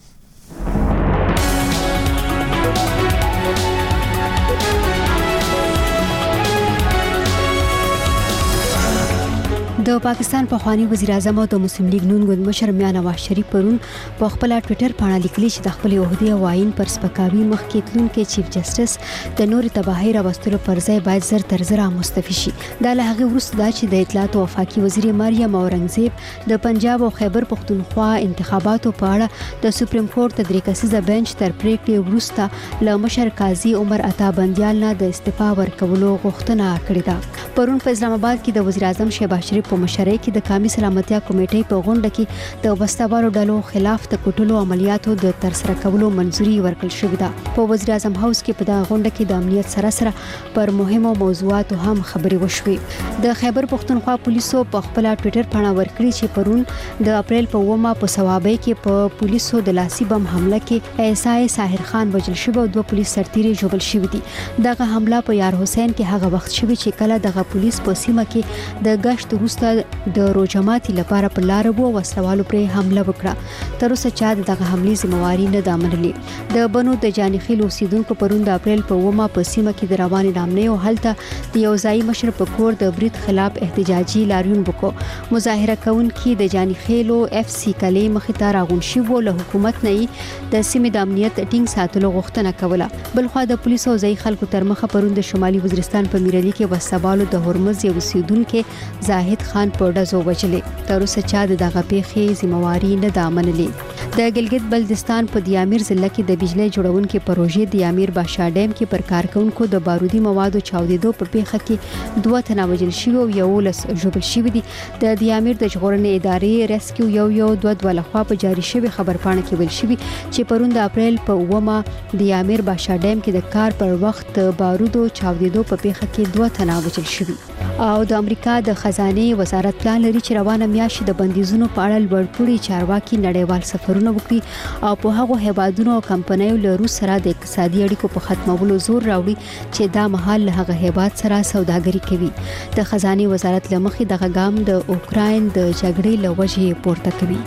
S4: د پاکستان پخوانی وزیر اعظم او د مسلم لیگ نون ګوند مشر میاں نواز شریف پرون په خپل ټوئیټر باندې لیکلي چې د خپل عہدې او آئین پر سپکاوي مخکې تلونکي چیف جسټس د نور تباهي راوستلو پر ځای باید زر تر زر مستعفي شي. دا له هغه وروسته دا چې د اطلاعات او وفاقي وزیر مریم اورنګزیب د پنجاب او خیبر پختونخوا انتخاباتو په اړه د سپریم کورټ د درې کسیزه بنچ تر پریکړې وروسته له مشر قاضي عمر عطا بندیال نه د استعفا ورکولو غوښتنه کړې ده. پرون په اسلام آباد کې د وزیر اعظم شهباز شریف په مشرۍ کې د قومي سلامتیا کمیټې په غونډه کې د وساتبارو ډلو خلاف د کوټلو عملیاتو د ترسره کولو منځوري ورکړل شوې ده. په وزیر اعظم هاوس کې په دغه غونډه کې د امنیت سره سره پر مهمو موضوعاتو هم خبرې وشوې. د خیبر پختونخوا پولیسو په خپل ټوئیټر باندې ورکړي چې پرون د اپریل په اومه په ثوابۍ کې په پولیسو د لاسي بم حمله کې ایسای ساحر خان وژل شوی او دوه پولیس سرتیري ژوبل شوي دي. دغه حمله په یار حسین کې هغه وخت شوی چې کله دغه پولیس په سیمه کې د گشت وروسته د روجماتي لپاره په لار وو وسلوالو پر حمله وکړه. تر اوسه چا دغه حملې ذمہواری نه ده منلې. د بنو د جانخیل اوسیدونکو پرون د اپریل په اومه په سیمه کې د رواني نامنې او هلته د یو ځای مشر په کور د برید خلاف احتجاجي لاریون وکړو. مظاهره کوونکي د جانخیل او اف سی کلې مخې ته راغون شي وو له حکومت نه د سیمې د امنیت ټینګ ساتلو غوښتنه کوله. بلخوا د پولیسو او ځای خلکو تر مخه پرون د شمالي وزیرستان په میرالي کې وسبالو د هرمز یو اوسیدونکو زاهد خان په ډزو وجلې. تر اوسه چا دغه پیښې ذمہواری نه ده منلې. د ګلګت بلتستان په دیامیر ضلع کې د بجلی جوړونکو پروژې دیامیر باشا ډیم کې پر کارکونکو د بارودي موادو چاودېدو په پیښه کې دوه تنه وژل شوي او یو لس ژوبل شوي دي. د دیامیر د ژغورنې ادارې ریسکیو یو یو دوه دوه لخوا په جاری شوی خبرپاڼه کې ویل شوي چې پرون د اپریل په اومه دیامیر باشا ډیم کې د کار پر وخت بارودو چاودېدو په پیښه کې دوه تنه وژل شوي. او د امریکا د خزانه وزارت پلان لري چې روانه میاشت د بندیزونو په اړه لوړپوړي چارواکي نړیوال سفرونه وکړي او په هغه هیوادونو او کمپنیو له روس سره د اقتصادي اړیکو په ختمولو زور راوړي چې دا مهال له هغه هیواد سره سوداګري کوي. د خزانه وزارت لمخې دغه ګام د اوکراین د جګړې له وجې پورته کوي.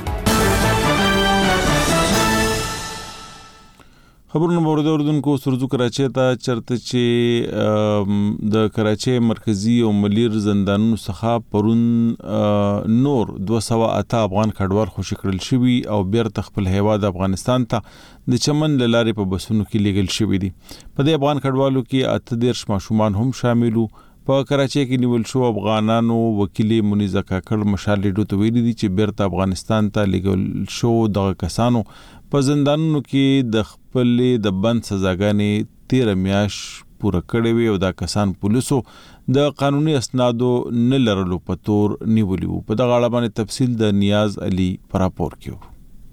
S1: خبرونه مورد اردوونکو سرزو کراچۍ ته چرته چې د کراچۍ مرکزی او ملیر زندانونو څخه پرون نور دوه سوه اته افغان کډوال خوشي کړل شوي او بیرته خپل هیواد افغانستان ته د چمن له لارې په بسونو کې لیږل شوي دي. په دې افغان کډوالو کې اته دېرش ماشومان هم شامل وو. په کراچۍ کې نیول شو افغانانو وکیل منیزه کاکړ مشال ریډیو ته ویلي دي چې بیرته افغانستان ته لیږل شو دغه کسانو په زندانونو کې د خپل د بند سزاګانې تیر میاش پوره کړې وي او دا کسان پولیسو د قانوني اسنادو نه لرلو په تور نیولي وو. په دغه اړه باندې تفصیل د نیاز علي پر راپور کې.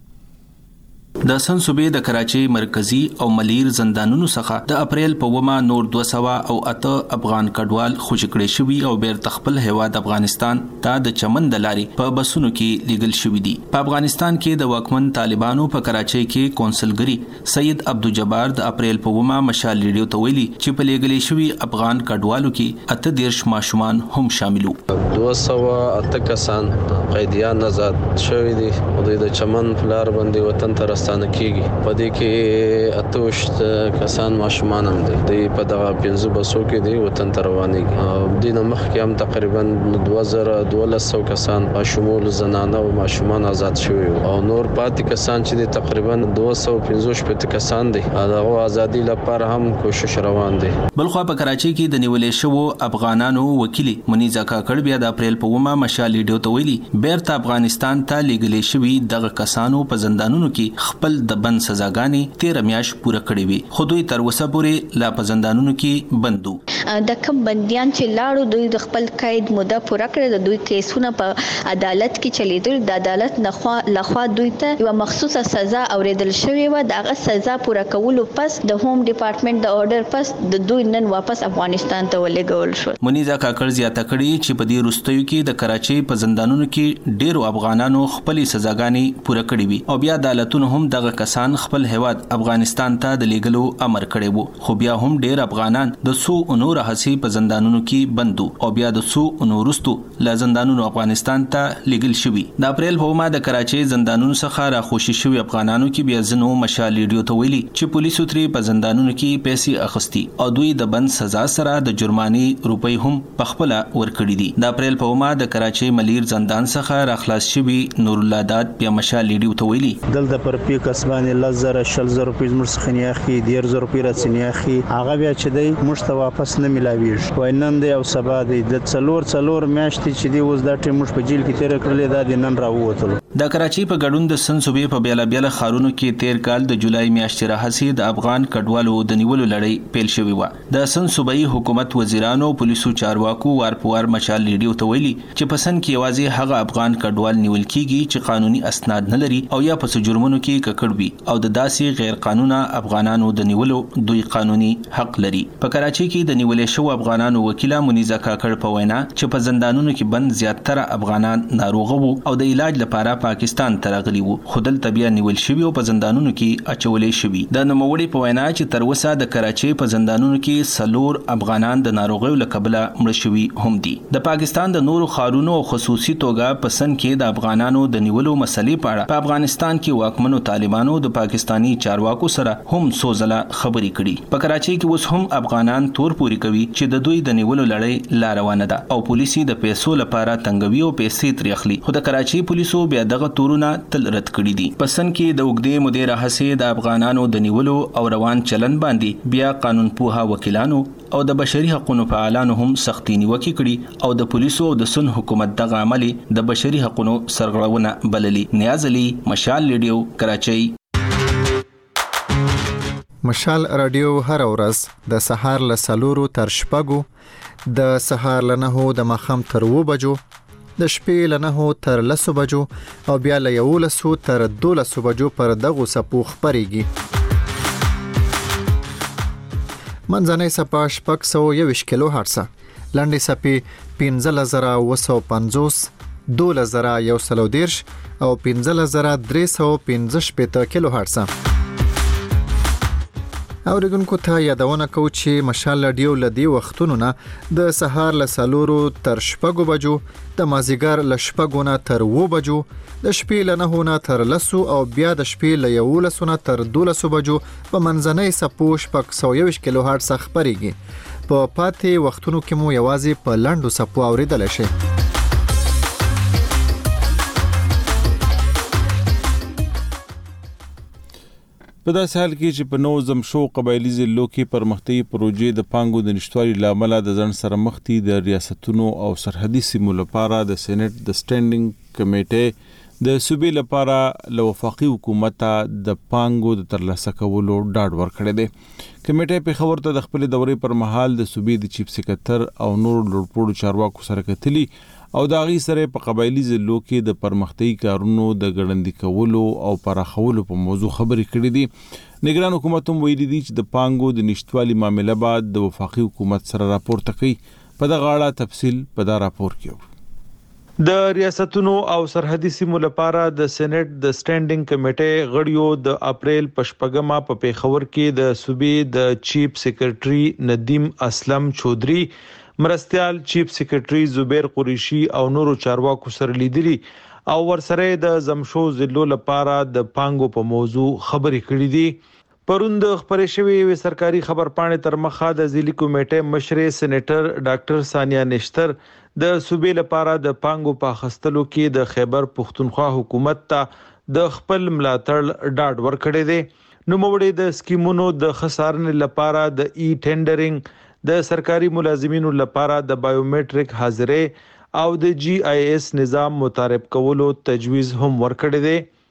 S5: د سن صوبې د کراچۍ مرکزی او ملیر زندانونو څخه د اپریل په ومه نور دوه سوه او اته افغان کډوال خوشي کړي شوي او بیرته خپل هیواد افغانستان ته د چمن د لارې په بسونو کې لیږل شوي دي. په افغانستان کې د واکمن طالبانو په کراچۍ کې کونسلګری سید عبدالجبار د اپریل په ومه مشال ریډیو ته ویلي چې په لیږلې شوي افغان کډوالو کې اته دېرش ماشومان هم شامل وو.
S6: دوه سوه اته کسان قیدیان آزاد شوي دي او د چمن په لار باندې وطن ته ستانه کیږي. په دې کې اتوشت کسان ماشومان هم دي. د په دغه پنځه بسو کې دي وطن ته روانېږي. او د نمخ کې هم تقریبا دوه زره دوه سوه کسان په شمول زنانه او ماشومان آزاد شوي او نور پاتې کسان چې دي تقریبا دوه سوه پنځوس پته کسان دي. هغه ازادي لپاره هم کوشش روان دي.
S5: بلخوا په کراچۍ کې د نیولې شوو افغانانو وکیل منیزه کاکړ بیا د اپریل په ومه مشال ریډیو ته ویلي بیرته افغانستان ته لیږلې شوي دغه کسانو په زندانونو کې خپل خپل د بند سزاګانې تیر میاش پوره کړې وي، خو دوی تر اوسه پورې لا په زندانونو کې بندو.
S3: د کوم بنديان چې لاړو دوی د خپل قید موده پوره کړې، د دوی کیسونه په عدالت کې چلیدل، د عدالت نخوا لخوا دوی ته یو مخصوصه سزا اوریدل شوې و. د هغه سزا پوره کولو پس د هوم ډپارټمنټ د اورډر پس د دوی نن واپس افغانستان ته ولېږل شو.
S5: منیزه کاکړ زیاته کړې چې په دې وروستیو کې د کراچۍ په زندانونو کې ډېرو افغانانو خپلې سزاګانې پوره کړې وي او بیا عدالتونو هم دغه کسان خپل هیواد افغانستان ته د لیږلو امر کړی وو، خو بیا هم ډېر افغانان د څو اونو راهیسې په زندانونو کې بندو او بیا د څو اونو وروستو له زندانونو افغانستان ته لیږل شوي. د اپریل په اومه د کراچۍ زندانونو څخه راخوشي شوي افغانانو کې بیا ځینو مشال ریډیو ته ویلي چې پولیسو ترې په زندانونو کې پیسې اخیستي او دوی د بند سزا سره د جرمانې روپۍ هم پخپله ورکړي دي. د اپریل په اومه د کراچۍ ملیر زندان څخه راخلاص شوي نور الله داد بیا مشال ریډیو ته ویلي
S7: دلته پر پی کسبانه لزر شل زر روپۍ زموږ څخه نه اخی ډیر زر روپۍ راځنی اخی هغه بیا چې دی موږ ته واپس نه ملاویږي. وای نن دی او سبا دی د څلور څلور میاشتې چې دی اوس دا ټیم موږ په جیل کې تیر کړل دا د نن راووتل.
S5: د کراچۍ په ګډون د سن صوبې په بیلا بیلا خارونو کې تیر کال د جولای میاشتې راهیسې د افغان کډوالو د نیولو لړۍ پیل شوې و. د سن صوبایي حکومت وزیرانو پولیسو چارواکو وارپوار مشال ریډیو ته ویلي چې په سن کې یوازې هغه افغان کډوال نیول کیږي چې قانوني اسناد نه لري او یا په جرمونو کې ککړ وي او د داسې غیر قانوني افغانانو د نیولو دوی قانوني حق لري. په کراچۍ کې د نیولې شو افغانانو وکیله منیزه کاکړ په وینا چې په زندانونو کې بند زیاتره افغانان ناروغ وو او د علاج لپاره پاکستان ته راغلي وو، خو دلته بیا نیول شوي او په زندانونو کې اچولې شوي. د نوموړي په وینا چې تر اوسه د کراچۍ په زندانونو کې سلور افغانان د ناروغیو له کبله مړه شوي هم دي. د پاکستان د نورو ښارونو او خصوصي توګه په سن کې د افغانانو د نیولو مسلې په اړه په افغانستان کې واکمنو طالبانو د پاکستانی چارواکو سره هم سوزله خبرې کړي. په کراچۍ کې اوس هم افغانان تور پوري کوي چې د دوی د نیولو لړۍ لا روانه ده او پولیسي د پیسو لپاره تنګوي او پیسې ترې اخلي، خو د کراچۍ پولیسو بیا دغه تورونه تل رد کړي دي. په سن کې د اوږدې مودې راهیسې د افغانانو د نیولو او روان چلن باندې بیا قانون پوها وکیلانو او د بشري حقوقو فعالانو هم سختي نیوکې کړي او د پولیسو او د سن حکومت دغه عمل د بشري حقوقو سرغړونه بللي. نیاز علي، مشال ریډیو، کراچۍ.
S9: مشال رادیو هر ورځ د سهار له سلورو تر شپږو، د سهار له نهو د ماښام تر اوو بجو، د شپې له نهو تر لسو بجو او بیا له یولسو تر دولسو بجو پر دغو څپو خپرېږي. منځنۍ څپه شپږ سوه یوویشت کیلو هرټزه، لنډې څپې پنځلس زره اوه سوه پنځوس، دولس زره یو سل او دېرش او پنځلس زره درې سوه پنځه شپېته کیلو هرټزه. اوریدونکو ته یادونه کوو چې مشال رادیو له دې وختونو نه د سهار له څلورو تر شپږو بجو، د مازدیګر له شپږو نه تر اوو بجو، د شپې له نهو نه تر لسو او بیا د شپې له یولسو نه تر دولسو بجو په منځنۍ څپو شپږ سوه یوویشت کیلو هرټز خپرېږي. په پاتې وختونو کې مو یوازې په لنډو څپو اوریدلی شئ.
S1: په داسې حال کې چې په نو زم شو قبایلي ضلعو کې پرمختیايي پروژې د پانګو د نشتوالي له امله د ځنډ سره مخ دي. د ریاستونو او سرحدي سیمو لپاره د سېنات د سټینډینګ کمیټې د صوبې لپاره له وفاقي حکومت د پانګو د ترلاسه کولو ډاډ ورکړی دی. کمیټې په خبر ته د خپل دورې پر مهال د صوبې د چیف سکرټر او نور لوړپوړو چارواکو سره کتلي او د هغې سره په قبایلي ضلعو کې د پرمختیايي کارونو د ګړندي کولو او پراخولو په موضوع خبرې کړې دي. نگران حکومت هم ویلي دي چې د پانګو د نشتوالي معامله بعد د وفاقي حکومت سره راپورته کوي. په دغه اړه تفصیل په دا راپور کې
S8: د ریاستونو او سرحدي سیمو لپاره د سېنات د سټینډینګ کمیټې غړیو د اپریل په شپږمه په پیښور کې د صوبې د چیف سکرټري ندیم اسلم چودري، مرستيال چیف سکرټري زبیر قریشي او نورو چارواکو سره لیدلي او ورسره د زمشو ضلعو لپاره د پانګو په موضوع خبرې کړې دي. پروند خبرې شوې سرکاري خبرپاڼې تر مخه د ضلعي کمیټې مشر سېنیټر ډاکټر ثانیه نشتر د صوبې لپاره د پانګو په اخیستلو کې د خیبر پښتونخوا حکومت ته د خپل ملاتړ ډاډ ورکړی دی. نوموړي د سکیمونو د خسارنې لپاره د ای ټینډرینګ، د سرکاري ملازمینو لپاره د بایومټریک حاضرې او د جی آی ایس نظام متعارف کولو تجویز هم ورکړی دی.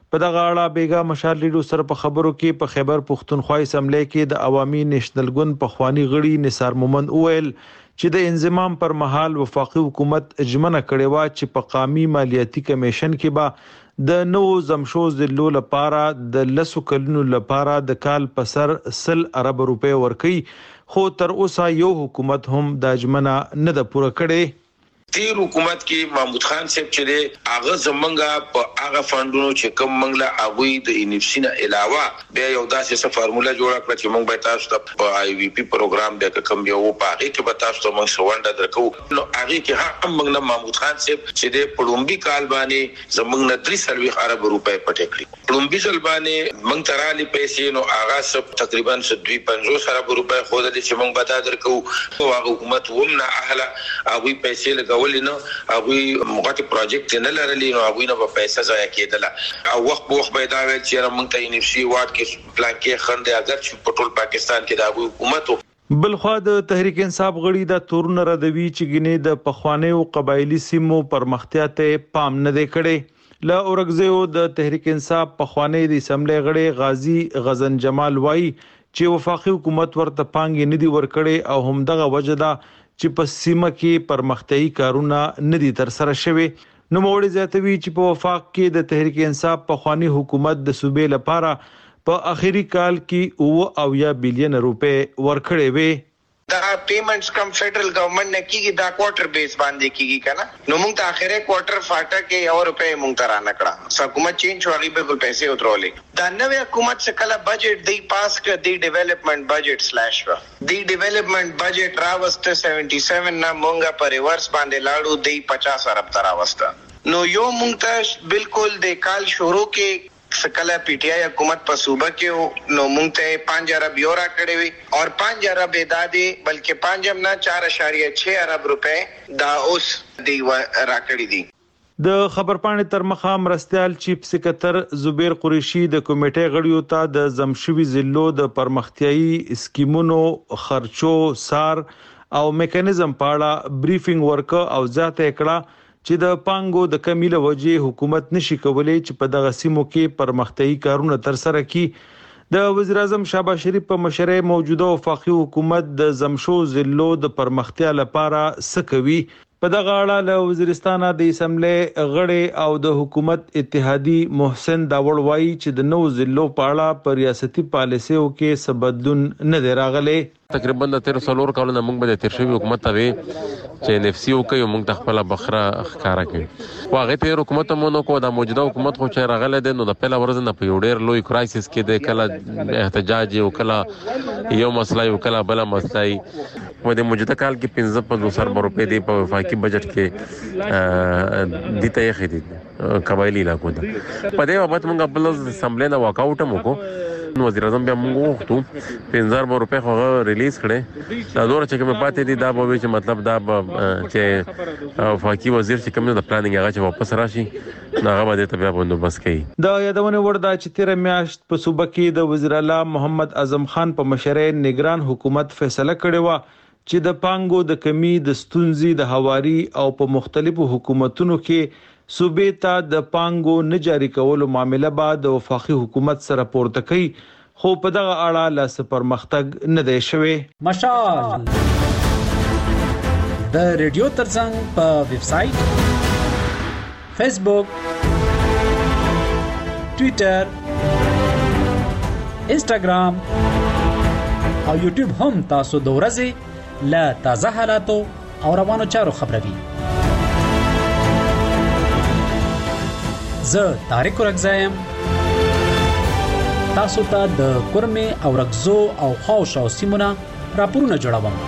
S8: په دغه اړه بیګا مشال لیډو سره په خبرو کې په خیبر پښتونخوا اسمبلی کې د عوامي نېشنل ګوند په خواني غړي نثار مومند وویل چې د انضمام پر مهال وفاقي حکومت اجمنه کړې و چې په قامي مالیاتي کمیشن کې به د نو زمشو ضلعو لپاره د لسو کلونو لپاره د کال په سر سل ارب روپے ورکړي خو تر اوسه یو حکومت هم د اجمنه نه ده پوره کړې.
S10: تیر حکومت کې محمود خان صاحب چې دی هغه زمونږه په هغه فاندونو چې کوم منګله هغه د انفسینا علاوه بیا یو داسې څه فارموله جوړه کړه چې موږ به تاسو ته په آی وی پی پروګرام د کوم یو په هغه کې به تاسو ته موږ سوانډه درکو نو هغه کې هم موږ محمود خان صاحب چې دی پړومبي کال باندې زمونږ نه درې سلوي ارب روپے پټ کړی پړومبي ځل باندې موږ ترالي پیسې نو هغه سب تقریبا دوه پنځوس ارب روپے خو د چې موږ به دا درکو او هغه حکومت هم نه اهله هغه پیسې لګول نو هغه موږ پروجیکټ نه لرلی نو هغه نه په پیسې ځای کېدله او وخت په وخت به دا ویل چې موږ ته ان اف سی وارد کې پلان کې خنده اگر چې په ټول پاکستان کې دا حکومت
S8: بلخوا د تحریک انصاف غړي د تورن ردوی چې ګینه د پخوانی او قبایلی سیمو پرمختیا ته پام نه دی کړي ل اورګزیو د تحریک انصاف پخوانی د اسمبلی غړي غازی غزن جمال وای چې وفاقي حکومت ورته پانګې نه دی ورکړي او هم دغه وجدا چې په سیمه کې پرمختیايي کارونه ندي تر سره شوي نو موړي زیاتوي چې په وفاق کې د تحریک انصاف په خواني حکومت د صوبې لپاره په اخیری کال کې او او یا بلین روپے ورکړې وي
S11: دا پیمنټس کم فدرل گورنمنت نه کیږي دا کوارټر بیس باندې کیږي کنه نو موږ ته اخیری کوارټر فاټه کې یو روپے موږ ته را نکړه حکومت چینج واغې بالکل پیسې وترولې دا نوې حکومت څخه کله بجټ دی پاس کړ دی ډیولپمنٹ بجټ سلیش وا دی ډیولپمنٹ بجټ راوسته سیونټي سیون نه موږ په ریورس باندې لاړو دی پچاس ارب تر راوسته نو یو موږ ته بالکل د کال شروع کې سکلا پی ٹی آئی حکومت په صوبه کې نو مونږ ته پانچ ارب یورا کړې وي او پانچ ارب دادي بلکې پانچ نه چار اشاریه چھ ارب روپے دا اوس دی راکړې دي.
S8: د خبرپاڼې تر مخه مرستيال چیف سکرټر زبیر قریشي د کمیټې غړیو ته د زمشوي ضلعو د پرمختیايي سکیمونو خرچو سار او میکانیزم په اړه بریفینګ ورک او ځاته کړه چې د پانګو د کمی له وجې حکومت نشي کولای چې په دغه سیمو کې پرمختیايي کارونه تر سره کړي. د وزیر اعظم شهباز شریف په مشرۍ موجوده وفاقي حکومت د زمشو ضلعو د پرمختیا لپاره سکوي. په دغه اړه له وزیرستان د اسمبلی غړي او د حکومت اتحادی محسن داوړ وایي چې د نو ضلعو په اړه په ریاستي پالیسیو کې څه بدلون نه دی راغلی.
S13: تقریبا د تیر څلور کلونو موږ به د تیر شوی حکومت ته وی چې ان اف سی او کوي موږ د خپل بخره ښکارا کړي واغه تیر حکومت مونږ کو د موجوده حکومت خو چې راغله د نو د پهلا ورځ نه په ډیر لوی کرایسس کې د کله احتجاج او کله یو مسله او کله بل مسله و د موجوده کال کې پنځه پنځوس ارب روپے دی په وفاقي بجټ کې د ته خېدي قبایلی علاقو ته په دې وخت موږ خپل اسمبلی نه واک اوټ مو کو وزیر اعظم بیا موږ وختو پنځه ارب روپے خو ریلیز کړي دا نور چې کوم پاتې دي دا به چې مطلب دا چې وفاقي وزیر چې کوم د پلانینګ هغه چې واپس راشي هغه به د بیا بندوبست کوي.
S8: د یادونه وردا چې تیر میاشت په صوبه کې د وزیر اعلی محمد اعظم خان په مشرۍ نگران حکومت فیصله کړې و چې د پانګو د کمی د ستونزې د حواري او په مختلفو حکومتونو کې صوبې ته د پانګو نه جاری کولو معاملې بعد د وفاقي حکومت سره پورته کوي خو په دغه اړه لا څه پرمختګ نه دی شوی.
S14: مشال د ریډیو ترڅنګ په ویب سټ فیسبوک ټوئیټر انسټاګرام او یوټیوب هم تاسو د ورځې لا تازه حالاتو او روانو چارو خبروي. زه طارق رغزایم تاسو ته د کورمه او رغزو او خوش او سیمونه راپورونه جوړوم.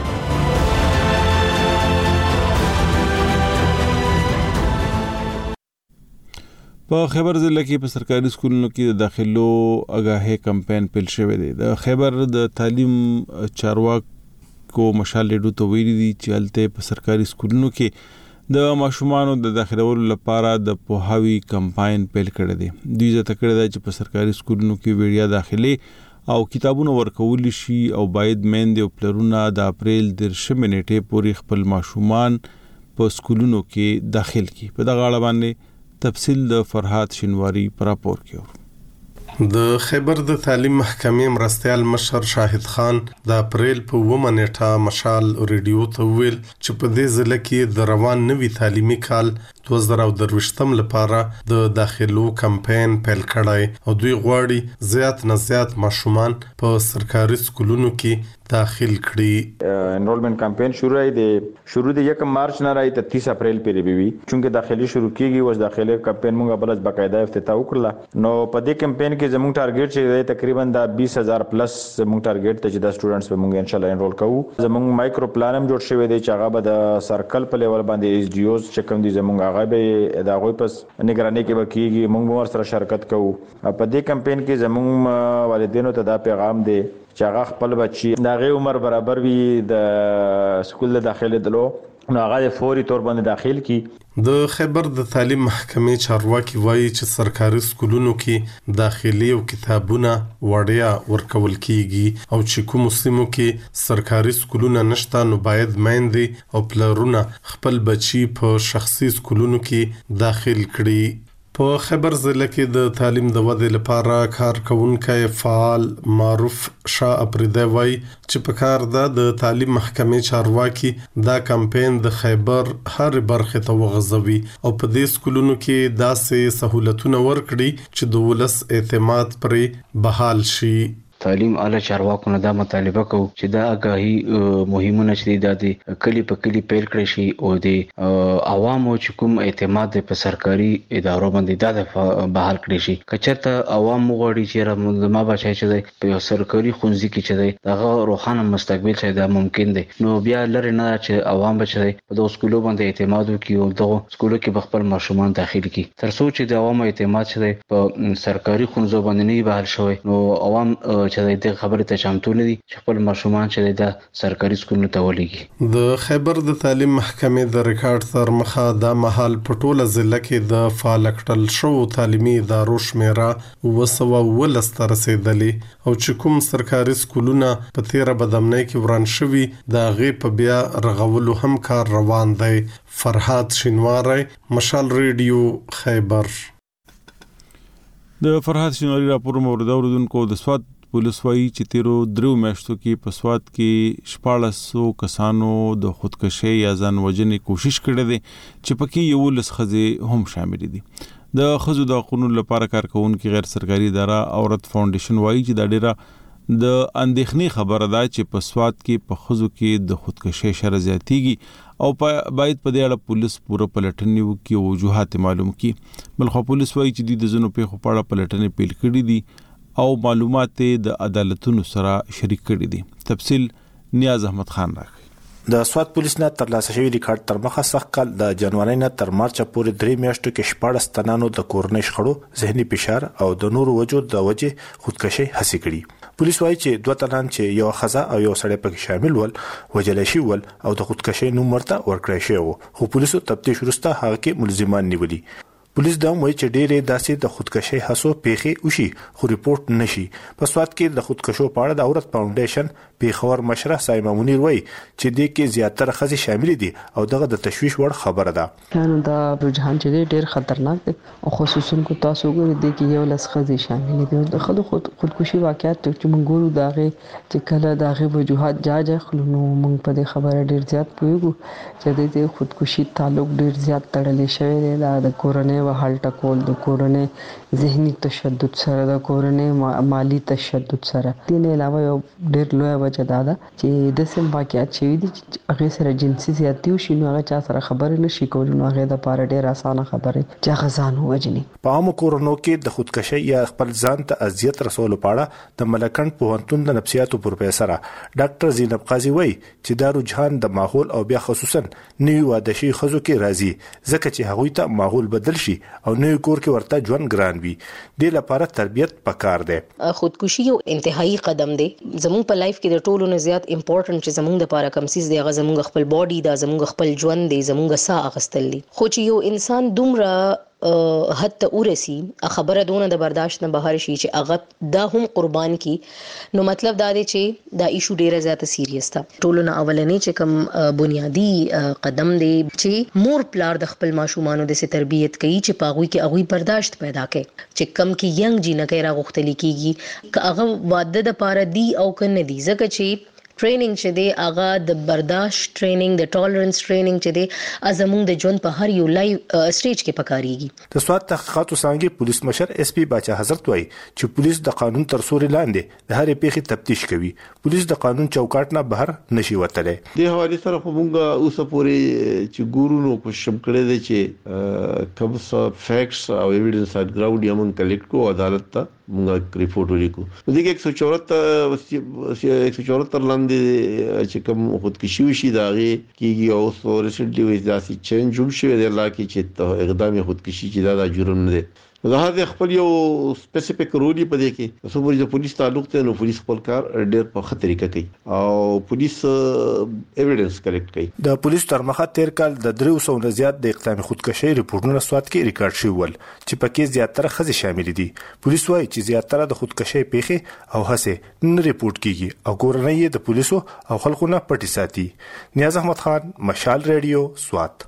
S1: په خیبر ضلع کې په سرکاري سکولونو کې د داخلو آگاهي کمپاین پیل شوی دی. د خیبر د تعلیم چارواکو مشال لیډو ته ویلي دي چې هلته په سرکاري سکولونو کې د ماشومانو د داخلولو لپاره د پوهاوی کمپاین پیل کړی دی. دوی زه تکړه دی چې په سرکاري سکولونو کې ویډیا داخلي او کتابونه ورکول شي او باید میندې او پلرونه د اپریل درشمې نیټې پورې خپل ماشومان په سکولونو کې داخل کړي. په دغه اړه باندې تفصیل د فرحات شینواری پر راپور کې.
S15: د خیبر د تعلیم محکمې مرستیال مشر شاهد خان د اپریل په اوومه نیټه مشال ریډیو ته ویل چې په دې ځل کې د روان نوي تعلیمي کال دوه زره درویشتم لپاره د داخلو کمپاین پیل کړی او دوی غواړي زیات نه زیات ماشومان په سرکاري سکولونو کې داخل کړي.
S16: انرولمنٹ کمپاین شروع ہے د شروع د یکم مارچ نه راځي ته تیس اپریل پورې به وي چونکه داخلي شروع کیږي وس داخلي کمپاین موږ بلځ باقاعده افتتاح وکړه. نو په دې کمپاین کې زموږ ټارګټ چې تقریبا د بیس هزار پلس زموږ ټارګټ ته چې د سټوډنټس به موږ ان شاء الله انرول کوو. زموږ مایکرو پلان هم جوړ شوی دی چې هغه به د سرکل په لیول باندې ایس ډي اوز چې کوم دي زموږ هغه به د هغوی په نگرانۍ کې به کیږي. موږ به ورسره شرکت کوو. په دې کمپاین کې زموږ والدینو ته دا پیغام دی چې هغه خپل بچي د هغې عمر برابر وي د سکول د داخلې دلو نو هغه د فوري طور باندې داخل کی.
S15: د خیبر د تعلیم محکمې چارواکي وایي چې سرکاري سکولونو کې داخلي او کتابونه وړیا ورکول کیږي او چې کوم سیمو کې سرکاري سکولونه نشته نو باید میندې او پلرونه خپل بچي په شخصي سکولونو کې داخل کړي. په خیبر ضلع کې د تعلیم د ودې لپاره کارکونکي فعال معروف شاه اپریدی وایي چې په کار ده د تعلیم محکمې چارواکي دا کمپاین د خیبر هر برخه ته وغځوي او په دې سکولونو کې داسې سہولتونه ورکړي چې د ولس اعتماد پرې بحال شي.
S17: تعلیم اعلی چارواکو نه دا مطالبه کوي چې دا آگاهی مهمونه چې د کلی په کلی پیل کړی شي او د عوامو چې کوم اعتماد په سرکاري ادارو باندې دا بحال کړی شي. کچرته عوام غواړي چې ما بچای چې په سرکاري خونځي کې چې دا روښانه مستقبل چې دا ممکن دی نو بیا لري نه چې عوام بچي په د سکولو باندې اعتماد وکړي او د سکولو کې خپل ماشومان داخل کړي. تر څو چې د عوامو اعتماد چې په سرکاري خونځو باندې نه بحال شوی نو عوام چې د خبرې ته چمتو نه دي چې خپل ماشومان چې د سرکاري سکولونو ته ولېږي.
S15: د خیبر د تعلیم محکمې د ریکارډ تر مخه د مهال په ټوله ضلع کې د فعال کړل شو تعلیمي ادارو شمیره اوه سوه اوولس ته رسېدلې او چې کوم سرکاري سکولونه په تیره بدامنۍ کې وران شوي د هغې په بیا رغولو هم کار روان دی. فرحات شینواری مشال ریډیو خیبر.
S1: د فرحات شینواری راپور مورد اوریدونکو د سواد پولیس وایي چې تیرو درو میاشتو کې په سواد کې شپاړس سو کسانو د خودکشي یا ځان وژنې کوشش کړې ده چې پکې یولس ښځې هم شامل دي. د ښځو د حقوقو لپاره کارکونکي غیر سرکاري اداره عورت فاونډیشن وایي چې دا ډیره د اندېښنې خبره ده چې په سواد کې په ښځو کې د خودکشي شر زیاتېږي او باید په دې اړه پولیس پوره پلټنې وکړي او وجوهات معلوم کړي. بلخو پولیس وایي چې د ځینو پیښو په اړه پلټنې پیل کړي دي او معلومات د عدالتونو سره شریک کړي دي. تفصیل نیاز احمد خان راکړي.
S18: د سواد پولیس نه ترلاسه شوی ریکارډ تر مخه سخت کال د جنوري نه تر مارچ پورې درې میاشتو کې شپاړس تنانو د کورنۍ شخړو ذهني فشار او د نورو وجو د وجې خودکشي هڅه کړي. پولیس وایي چې دوه تنان چې یو ښځه او یو سړی پکې شامل ول وجل شي ول او د خودکشي نوم ورته ورکړی شو خو پولیسو تفتیش وروسته هغه کې ملزمان نیولي. پولیس دا وایي چې ډېرې داسې د خودکشي هڅو پیښې وشي خو ریپورت نشي. په سواد کې د خودکشو په اړه د عورت فاونډیشن پیښور مشره سایمه منیر وایي چې دې کې زیاتره ښځې شامل دي او دغه د تشویش وړ خبره ده.
S19: نو دا رجحان چې ډېر خطرناک دی او خصوصا کو تاسو ګورئ د کې یو لس ښځې شامل دي. د خود خود خودکشي واقعیت چې موږ ګورو دا غي چې کله دا غي وجوهات جاج اخلو نو موږ په دې خبره ډېر زیات پوهیږو چې د خودکشي تعلق ډېر زیات تړلې شوی دی د کورنۍ وحل ټکول د کورنۍ ذهني تشدد سره د کورنۍ مالی تشدد سره. دې نه علاوه یو ډېر لوی وجه دا ده چې د سم واقعیت شوی دي چې هغه سره جنسي زیاتی وشي نو هغه چا سره خبرې نشي کولی نو هغه د پاره ډېر اسانه خبره چې غزان وجني.
S18: په عامو کورونو کې د خودکشي یا خپل ځان ته اذیت رسولو پاړه د ملکند پوهنتون د نفسیاتو پروفیسور ډاکټر زینب قاضي وایي چې دا رجحان د ماحول او بیا خصوصا نوي واده شي ښځو کې راځي ځکه چې هغوی ته ماحول بدل شي او نوې کور کې ورته ژوند ګران وي. دې لپاره تربیت پکار دی.
S20: خودکشي یو انتهایی قدم دی زموږ په لایف کې د ټولو نه زیات امپورټنت چې زموږ د لپاره کم سیس دی هغه زموږ خپل باډي دا زموږ خپل ژوند دی زموږ ساه اخستل دي. خو چې یو انسان دومره حد ته ورسی خبره دونه د برداشت نه بهر شي چې هغه دا هم قربان کی نو مطلب دا دی چې دا ایشو ډیره زیاته سیریس ده. ټولو نه اولنې چې کوم بنیادی قدم دی چې مور پلار د خپل ماشومانو د تربیت کوي چې پاغوي کې هغه برداشت پیدا کړي چې کم کې ینګ جنکه راغختلی کیږي که هغه واده د پاره دی او کنه دی ځکه چې ټریننګ چې دی هغه د برداشت ټریننګ د ټالرنس ټریننګ چې دی ازمون د ژوند په هر یو لایو سټیج کې پکاريږي.
S18: د سواد تحقیقاتو څنګه پولیس مشر اس پی باچا حضرت وایي چې پولیس د قانون تر سوري لاندې د هرې پیښې تفتیش کوي. پولیس د قانون چوکاټ نه بهر نشي وتلی.
S12: د حواله سره خو موږ اوسه پورې چې ګورونو په شم کړی دی چې کوم څه فیکټس او ایویډنس ات ګراوند یې موږ کلیکټ کو عدالت ته موږ ریپورت ولیکو. د دې کې ایک سو چوهتر لاندې چې کوم خودکشي وشي دا غي کیږي او سو ریسنټلی وې داسې چینج هم شوی دی لا کې چې اقدام خودکشي چې دا د جرم نه دی. دا هغه خپل یو سپیسیفیک رول په دې کې څو ورځې د پولیس تعلق ته نو پولیس خپل کار ډېر په ښه طریقه کوي او پولیس ایویډنس کلیکټ کوي.
S18: د پولیس تر مخه تیر کال د درې سوو نه زیات د اقدام خودکشي ریپورتونه سواد کې ریکارډ شوي ول چې پکې زیاتره ښځې شامل دي. پولیس وايي چې زیاتره د خودکشي پیښې او هڅې نه ریپورت کیږي او کورنۍ د پولیسو او خلکو نه پټي ساتي. نیاز احمد خان، مشال ریډیو، سواد.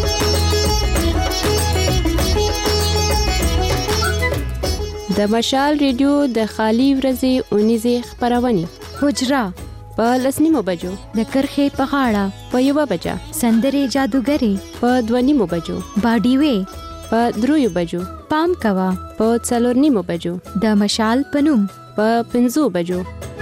S21: د مشال ریډیو د خالی ورځې اونیزه خبرونه حجرا په لسنیمو بجو د کرخه په غاړه په یو بجا سندره جادوګری په دونیمو بجو باډي وې په درویو بجو پام کوا په څلورنیمو بجو د مشال پنوم په پنځو بجو.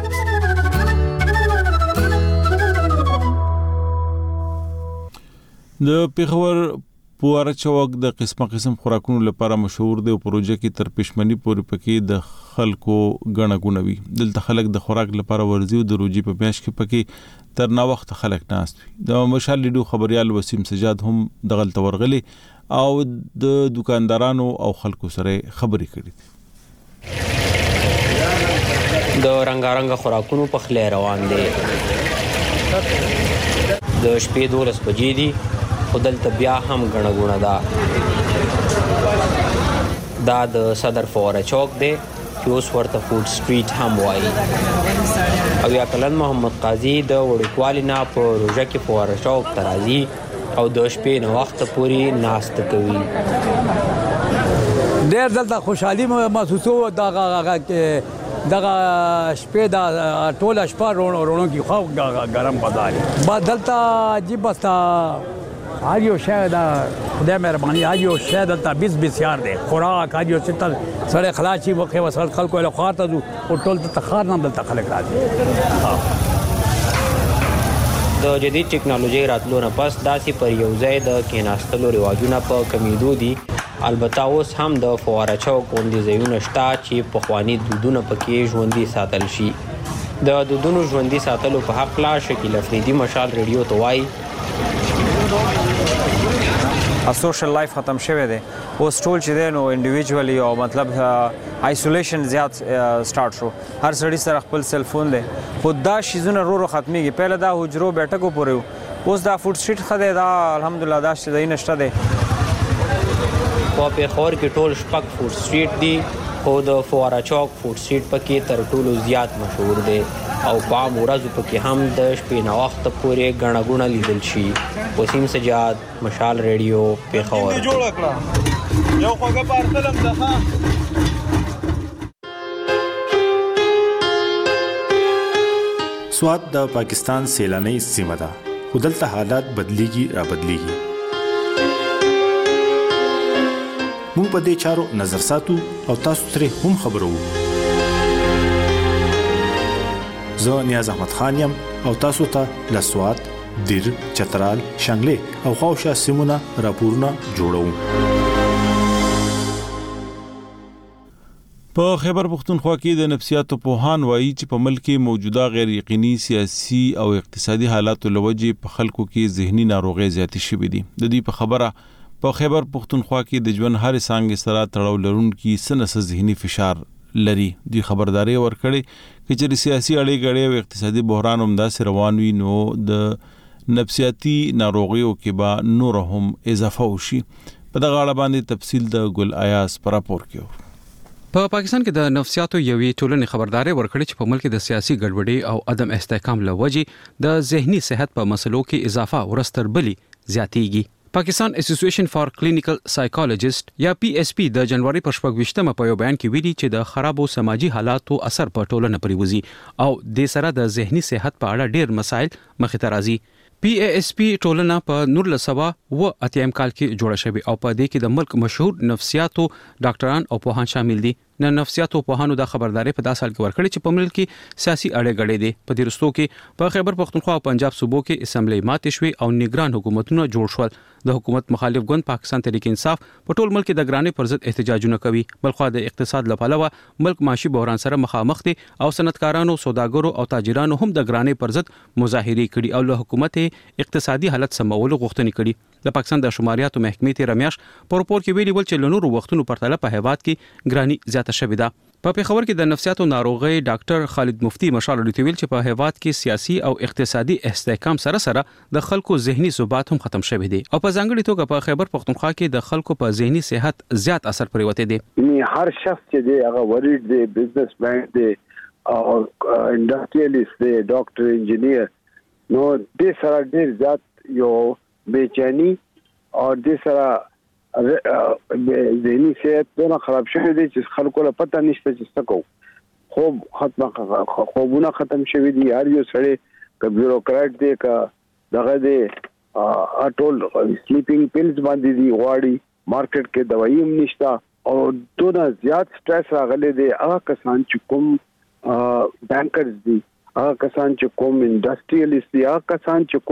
S1: د پیښور پواره چوک د قسمه قسم خوراکونو لپاره مشهور دی او پروژه کې تر پښمنی پورې پکې د خلکو غڼه غونوي. دلته خلک د خوراک لپاره ورزي او د روجي په میاش کې پکې تر نا وخت خلک ناست وي. د مشال لیډو خبريال وسیم سجاد هم د غلط ورغلي او د دکاندارانو او خلکو سره خبرې کړې.
S23: د رنگارنګ خوراکونو په خله روان دي. د شپې دولس بجې دي خدل بیا هم غڼه غونه ده. دا د صدر فواره چوک دی چې اوس ورته فود سټریټ هم وایي. او یا کلن محمد قاضي د وړوکوالي نه په روژه کې فواره چوک ته راځي او د شپې نه وخت پورې ناسته کوي.
S24: ډېر دلته خوشحالي محسوسو دغه دغه شپې د ټوله شپه رونو کې خو ګرم بازار با دلته عجیب استا هر یو شی دا خدای مهرباني هر یو شی دلته بیس بسیار دی. خوراک هر یو څه تل سره خلاصي وخت وسل خلکو له خاطر او ټول ته تخار نه دلته خلک راځي.
S23: د جدید ټکنالوژي راتلو نه پس داسې پر یو ځای د کیناستلو رواجونه په کمیدو دي. البته اوس هم د فواره چوک غونډې ځایونه شته چې پخواني دودونه پکې ژوندي ساتل شي. د دودونو ژوندي ساتلو په حق لا شکیل افریدي مشال ریډیو ته وایي
S25: سوشل لایف ختم شوی دی. اوس ټول چې دی نو انډیویډوالي او مطلب آیسولیشن زیات سٹارټ شو. هر سړی سره خپل سیل فون دی. خود دا شیزونه رو رو ختميږي. پهله دا حجرو بیٹکو پورې اوس دا فود سټریټ خده دا الحمدلله دا چې دای نشته دی.
S23: په پیښور کې ټول شپږ فود سټریټ دی خو د فواره چوک فود سټریټ پکې تر ټولو زیات مشهور دی او په ورځو پکې هم د شپې نه وخت پورې غڼه غونه لیدل شي. وسیم سجاد، مشال ریډیو، پیښور.
S26: جوړ کړه یو خوګه پارتلم ده.
S18: سواد د پاکستان سیلاني سیمه ده. خدلته حالات بدليږي را بدليږي. موږ په دې چارو نظر ساتو او تاسو ترې هم خبرو. زه نیاز احمد خان یم او تاسو ته له سواد، دیر، چترال، شانګلې او خواوشا سیمونه راپورونه جوړوم.
S1: په خیبر پختونخوا کې د نفسیاتو پوهان وایي چې په ملک کې موجوده غیر یقیني سیاسي او اقتصادي حالاتو لوجې په خلکو کې ذهني ناروغي زیاتې شوې دي. د دې په خبره په خیبر پختونخوا کې د ژوند هر څنګه سره تړاو لرونکي سنس ذهني فشار لري. دی خبرداري ورکړي چې سیاسي اړې غړې او اقتصادي بحران هم داسې روان وي نو د نفسیاتي ناروغیو کې به نور هم اضافه وشي. په دغه اړه باندې تفصیل د ګل ایاز پر راپور کې.
S2: په پاکستان کې د نفسیاتو یوې ټولنې خبرداري ورکړې چې په ملک د سیاسي ګډوډۍ او عدم استحکام له وجې د ذهني صحت په مسلو کې اضافه ورستر بلی زیاتېږي. پاکستان اسوسییشن فار کلینیکل سایکالوجیست یا پی ایس پی د جنوري په شپږ په یو بیان کې ویلي چې د خرابو سماجی حالاتو اثر په ټولنه پرې وځي او د سره د ذهني صحت په اړه ډېر مسایل مخې ته راځي. پی ای ایس پی ټولنه په نولس سوه و اتیم کال کې جوړه شوې او په دې کې د ملک مشهور نفسیاتو ډاکټران او پوهان شامل دي. نه نفسیاتو پوهانو د خبرداري په داسې حال کې ورکړي چې په ملک کې سیاسي اړې غړې دي. په دې رستو کې په خیبر پختونخوا او پنجاب صوبو کې اسمبلی ماتې شوې او نگران حکومتونه جوړ شول. د حکومت مخالف ګوند پاکستان تحریک انصاف په ټول ملک د ګرانۍ پر ضد احتجاجونه کوي. بلخو د اقتصاد لپاره ملک معاشي بحران سره مخامخ دي او صنعتکارانو، سوداګرو او تاجرانو هم د ګرانۍ پر ضد مظاهره کړي او له حکومت اقتصادي حالت سمولو غوښتنې کړي. د پاکستان د شماریاتو محکمې تیر میاشت په راپور کې ویلي ول چې له نورو وختونو پرتله په هیواد کې ګراني زیاته شوې ده. په پیښور کې د نفسیاتو ناروغي ډاکټر خالد مفتی مشال لري ویل چې په هیواد کې سیاسي او اقتصادي استحکام سره سره د خلکو ذهني ثبات هم ختم شوی دی او په ځانګړي توګه په خیبر پختونخوا کې د خلکو په ذهني صحت زیات اثر پرې وته دی.
S3: یعنی هر شخص چې دی هغه ورید دی، بزنس مین دی او انډستریالیست دی، ډاکټر، انجینیر، نو د سره ډیر زیات یو بېچینی او د سره ذهني صحت دونه خراب شوی دی چې خلکو له پته نشته چې څه کوو. خوب ختم خوبونه ختم شوی دي. هر یو سړی که بیوروکرات دی که دغه دی ټول سلیپینګ پیلز باندې دي غواړي. مارکیټ کې دوايي هم نشته او دونه زیات سټرس راغلی دی. هغه کسان چې کوم بانکرز دي، هغه کسان چې کوم انډستریالیست دي، هغه کسان چې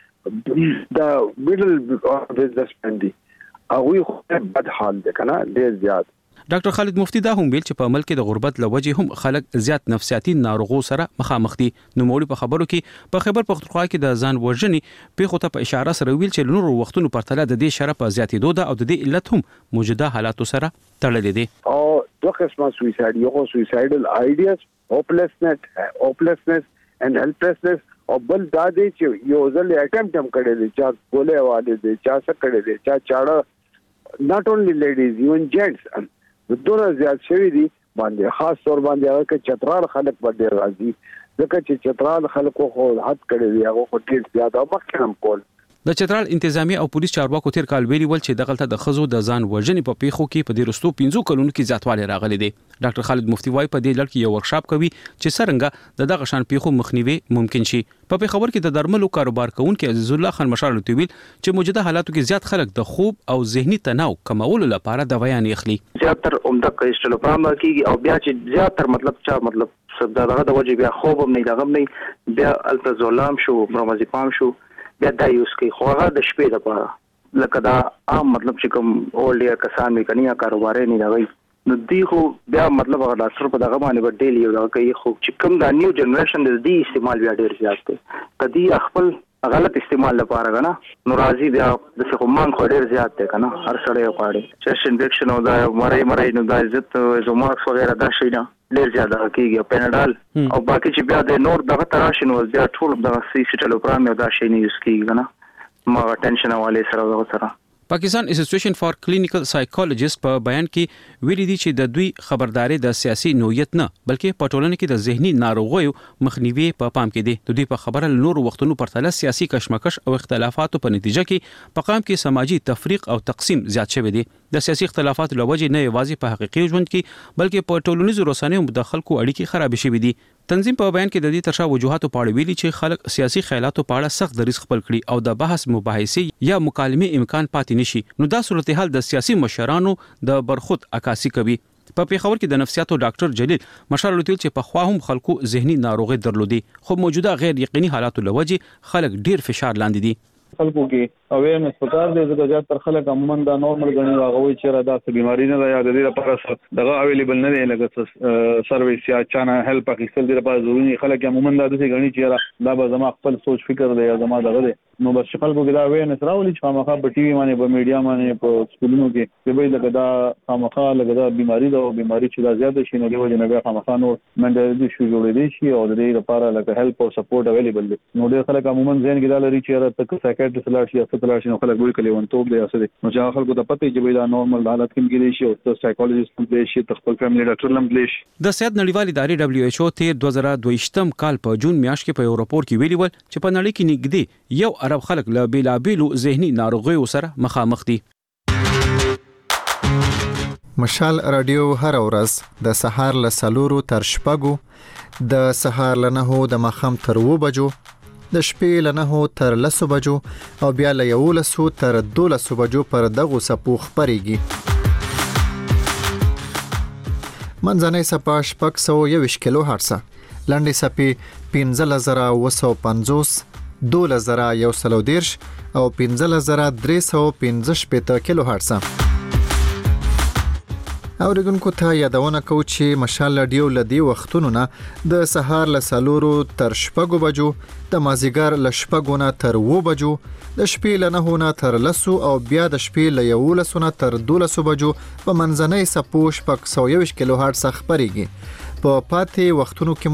S3: کوم د میډل بزنس مین دي، هغه خو بد حال دی کنه ډیر زیات.
S2: ډاکټر خالد مفتی دا هم ویل چې په ملک د غربت لوجه هم خلک زیات نفسیاتي ناروغو سره مخامخ دي. نو مولي په خبرو کې په خیبر پختونخوا کې د ځان وژنې پیښو ته په اشاره سره ویل چې نورو وختونو پرتله د دې شرف زیاتېدو ده او د دې علت هم موجوده حالاتو سره تړلې دي.
S3: او دوه قسمه سویساید، یو سویسایډل آیډیاز، هوپلسنس هوپلسنس and helplessness او بل دا دی چې یو ځل اټمپټ هم کړی دی، چا ګولې والي دي، چا څه کړی دی، چا چاړه، not only ladies even gents دونه زیات شوی دي باندې خاص طور باندې هغه کې چترال خلک باندې راځي ځکه چې چترال خلکو خو حد کړی دی، هغه خو ډیر زیات او مخکې هم کول.
S2: د چترال انتظامی او پولیس چارواکو تیر کال ویلي ول چې دغلطه د خزو د ځان وژنې په پیښو کې په دې رستو پنځو کلونو کې زیاتوالی راغلی دی. ډاکټر خالد مفتی وايي په دې لړ کې یو ورکشاپ کوي چې څنګه د دغه شان پیښو مخنیوي ممکن شي. په پیښور کې د درملو کاروبار کوونکي عزیز الله خان مشال لري ویل چې موجوده حالاتو کې زیات خلک د خوب او ذهني تناو کمولو لپاره دوايان اخلي.
S4: زیاتره عمده کیسټلوپرام کیږي او بیا چې زیاتره مطلب چا مطلب دغه د وجه بیا خوب هم نه دغه نه بیا الپرازولام شو، برومازیپام شو، بیا دا یوز کوي. خو هغه د شپې لپاره لکه دا عام مطلب چې کوم اولډ کسان وي کني یا کاروباري نه لګي نو دی خو بیا مطلب هغه ډاکټر په دغه باندې په ډیلی یو کوي. خو چې کوم دا نیو جنریشن د دې استعمال بیا ډیر زیات دی. کدی خپل غلط استعمال لپاره غنا نو راضي بیا د څه مان خو ډیر زیات دی کنه هر سړی غواړي چیست انفیکشن او دا مړی مړی نو دا عزت زوماکس وغیرہ دا شي نه ډیر زیات کیږي. پیناډال او باقي چې بیا د نور دغه تراشن او بیا ټول دغه سیسټلوپرام او دا شي نه یوز کیږي کنه ما ټینشن والے سره دغه سره.
S2: پاکستان اسوسییشن فار کلینیکل سایکالوجیست په بیان کې ویلي دي چې د دوی خبرداري د سیاسي نوعیت نه بلکې په ټولنه کې د ذهني ناروغیو مخنیوي په پام کې دي. د دوی په خبره نور وختونو پرتله سیاسي کشمکش او اختلافاتو په نتیجه کې په قام کې سماجی تفریق او تقسیم زیات شوی دی. د سیاسي اختلافاتو لوجه نه یوازې په حقيقي ژوند کې بلکې په ټولنیزو رسنیو د خلکو اړیکې خراب شوي دي. تنظیم په بیان کې د دې ترشا وجوهاتو په اړه ویلي چې خلک سیاسي خیالاتو په اړه سخت دریځ خپل کړي او د بحث مباحثې یا مکالمې امکان پاتې نشي. نو دا صورتحال د سیاسي مشرانو د برخود عکاسي کوي. په پیښور کې د نفسیاتو ډاکټر جلیل مشال لوتل چې په خوا هم خلکو ذهني ناروغي درلودي خو موجوده غیر یقیني حالاتو لوجه خلک ډیر فشار لاندې دي.
S26: خلکو کې اویرنس پکار دی ځکه چې تر خلک عموما دا نورمال غني راغوي چې را دا څه بیماری نه ده یا د دې لپاره دغه اویلیبل نه دی لکه سرویس یا چانه هیلپ اخیستل دی لپاره ضروري. خلک عموما دا د څه غني چې دا به زما خپل سوچ فکر دی یا زما دغه دی نو بس خلکو کې دا اویرنس راولي چې خامخا په ټي وي باندې په میډیا باندې په سکولونو کې چې به لکه دا خامخا لکه دا بیماری دا بیماری چې دا زیاته شي نو د وجه نه بیا خامخا نو منډل شو جوړې دي شي او د دې لپاره لکه هیلپ او سپورټ اویلیبل دی. نو ډېر خلک عموما ځین کې دا لري چې تک سایکیاټریست لاړ شي یا څه تل شي نو خلک وایي کلی ون توپ دی اسره نو چې خلکو ته پته چې دا نورمال حالت کې کېږي شي او ته سایکولوژیست هم دی شي خپل فیملی ډاکټر هم دی شي.
S2: د صحت نړیوال ادارې دبليو ایچ او تیر دوه زره دوه کال په جون میاشت کې په یو راپور کې ویلي ول چې په نړۍ کې نږدې یو ارب خلک له بیلابیلو ذهني ناروغیو سره مخامخ دي.
S5: مشال رادیو هر ورځ د سهار له سلورو تر شپږو د سهار له نهو د ماښام تر اووه بجو د شپې له نهو تر لسو بجو او بیا له یولسو تر دولسو بجو پر دغو څپو خپرېږي. منځنۍ څپه شپږ سوه یوویشت کیلو هرټزه، لنډې څپې پنځلس زره اووه سوه پنځوس، دولس زره یو سل او دېرش او پنځلس زره درې سوه پنځه شپېته کیلو هرټزه. اوریدونکو ته یادونه کوو چې مشال رادیو له دې وختونو نه د سهار له څلورو تر شپږو بجو، د مازیګر له شپږو نه تر اووه بجو، د شپې له نهو نه تر لسو او بیا د شپې له یولسو نه تر دولسو بجو په منځنۍ څپو شپږ سوه یوویشت کیلو هرټز خپرېږي. په پاتې وختونو کې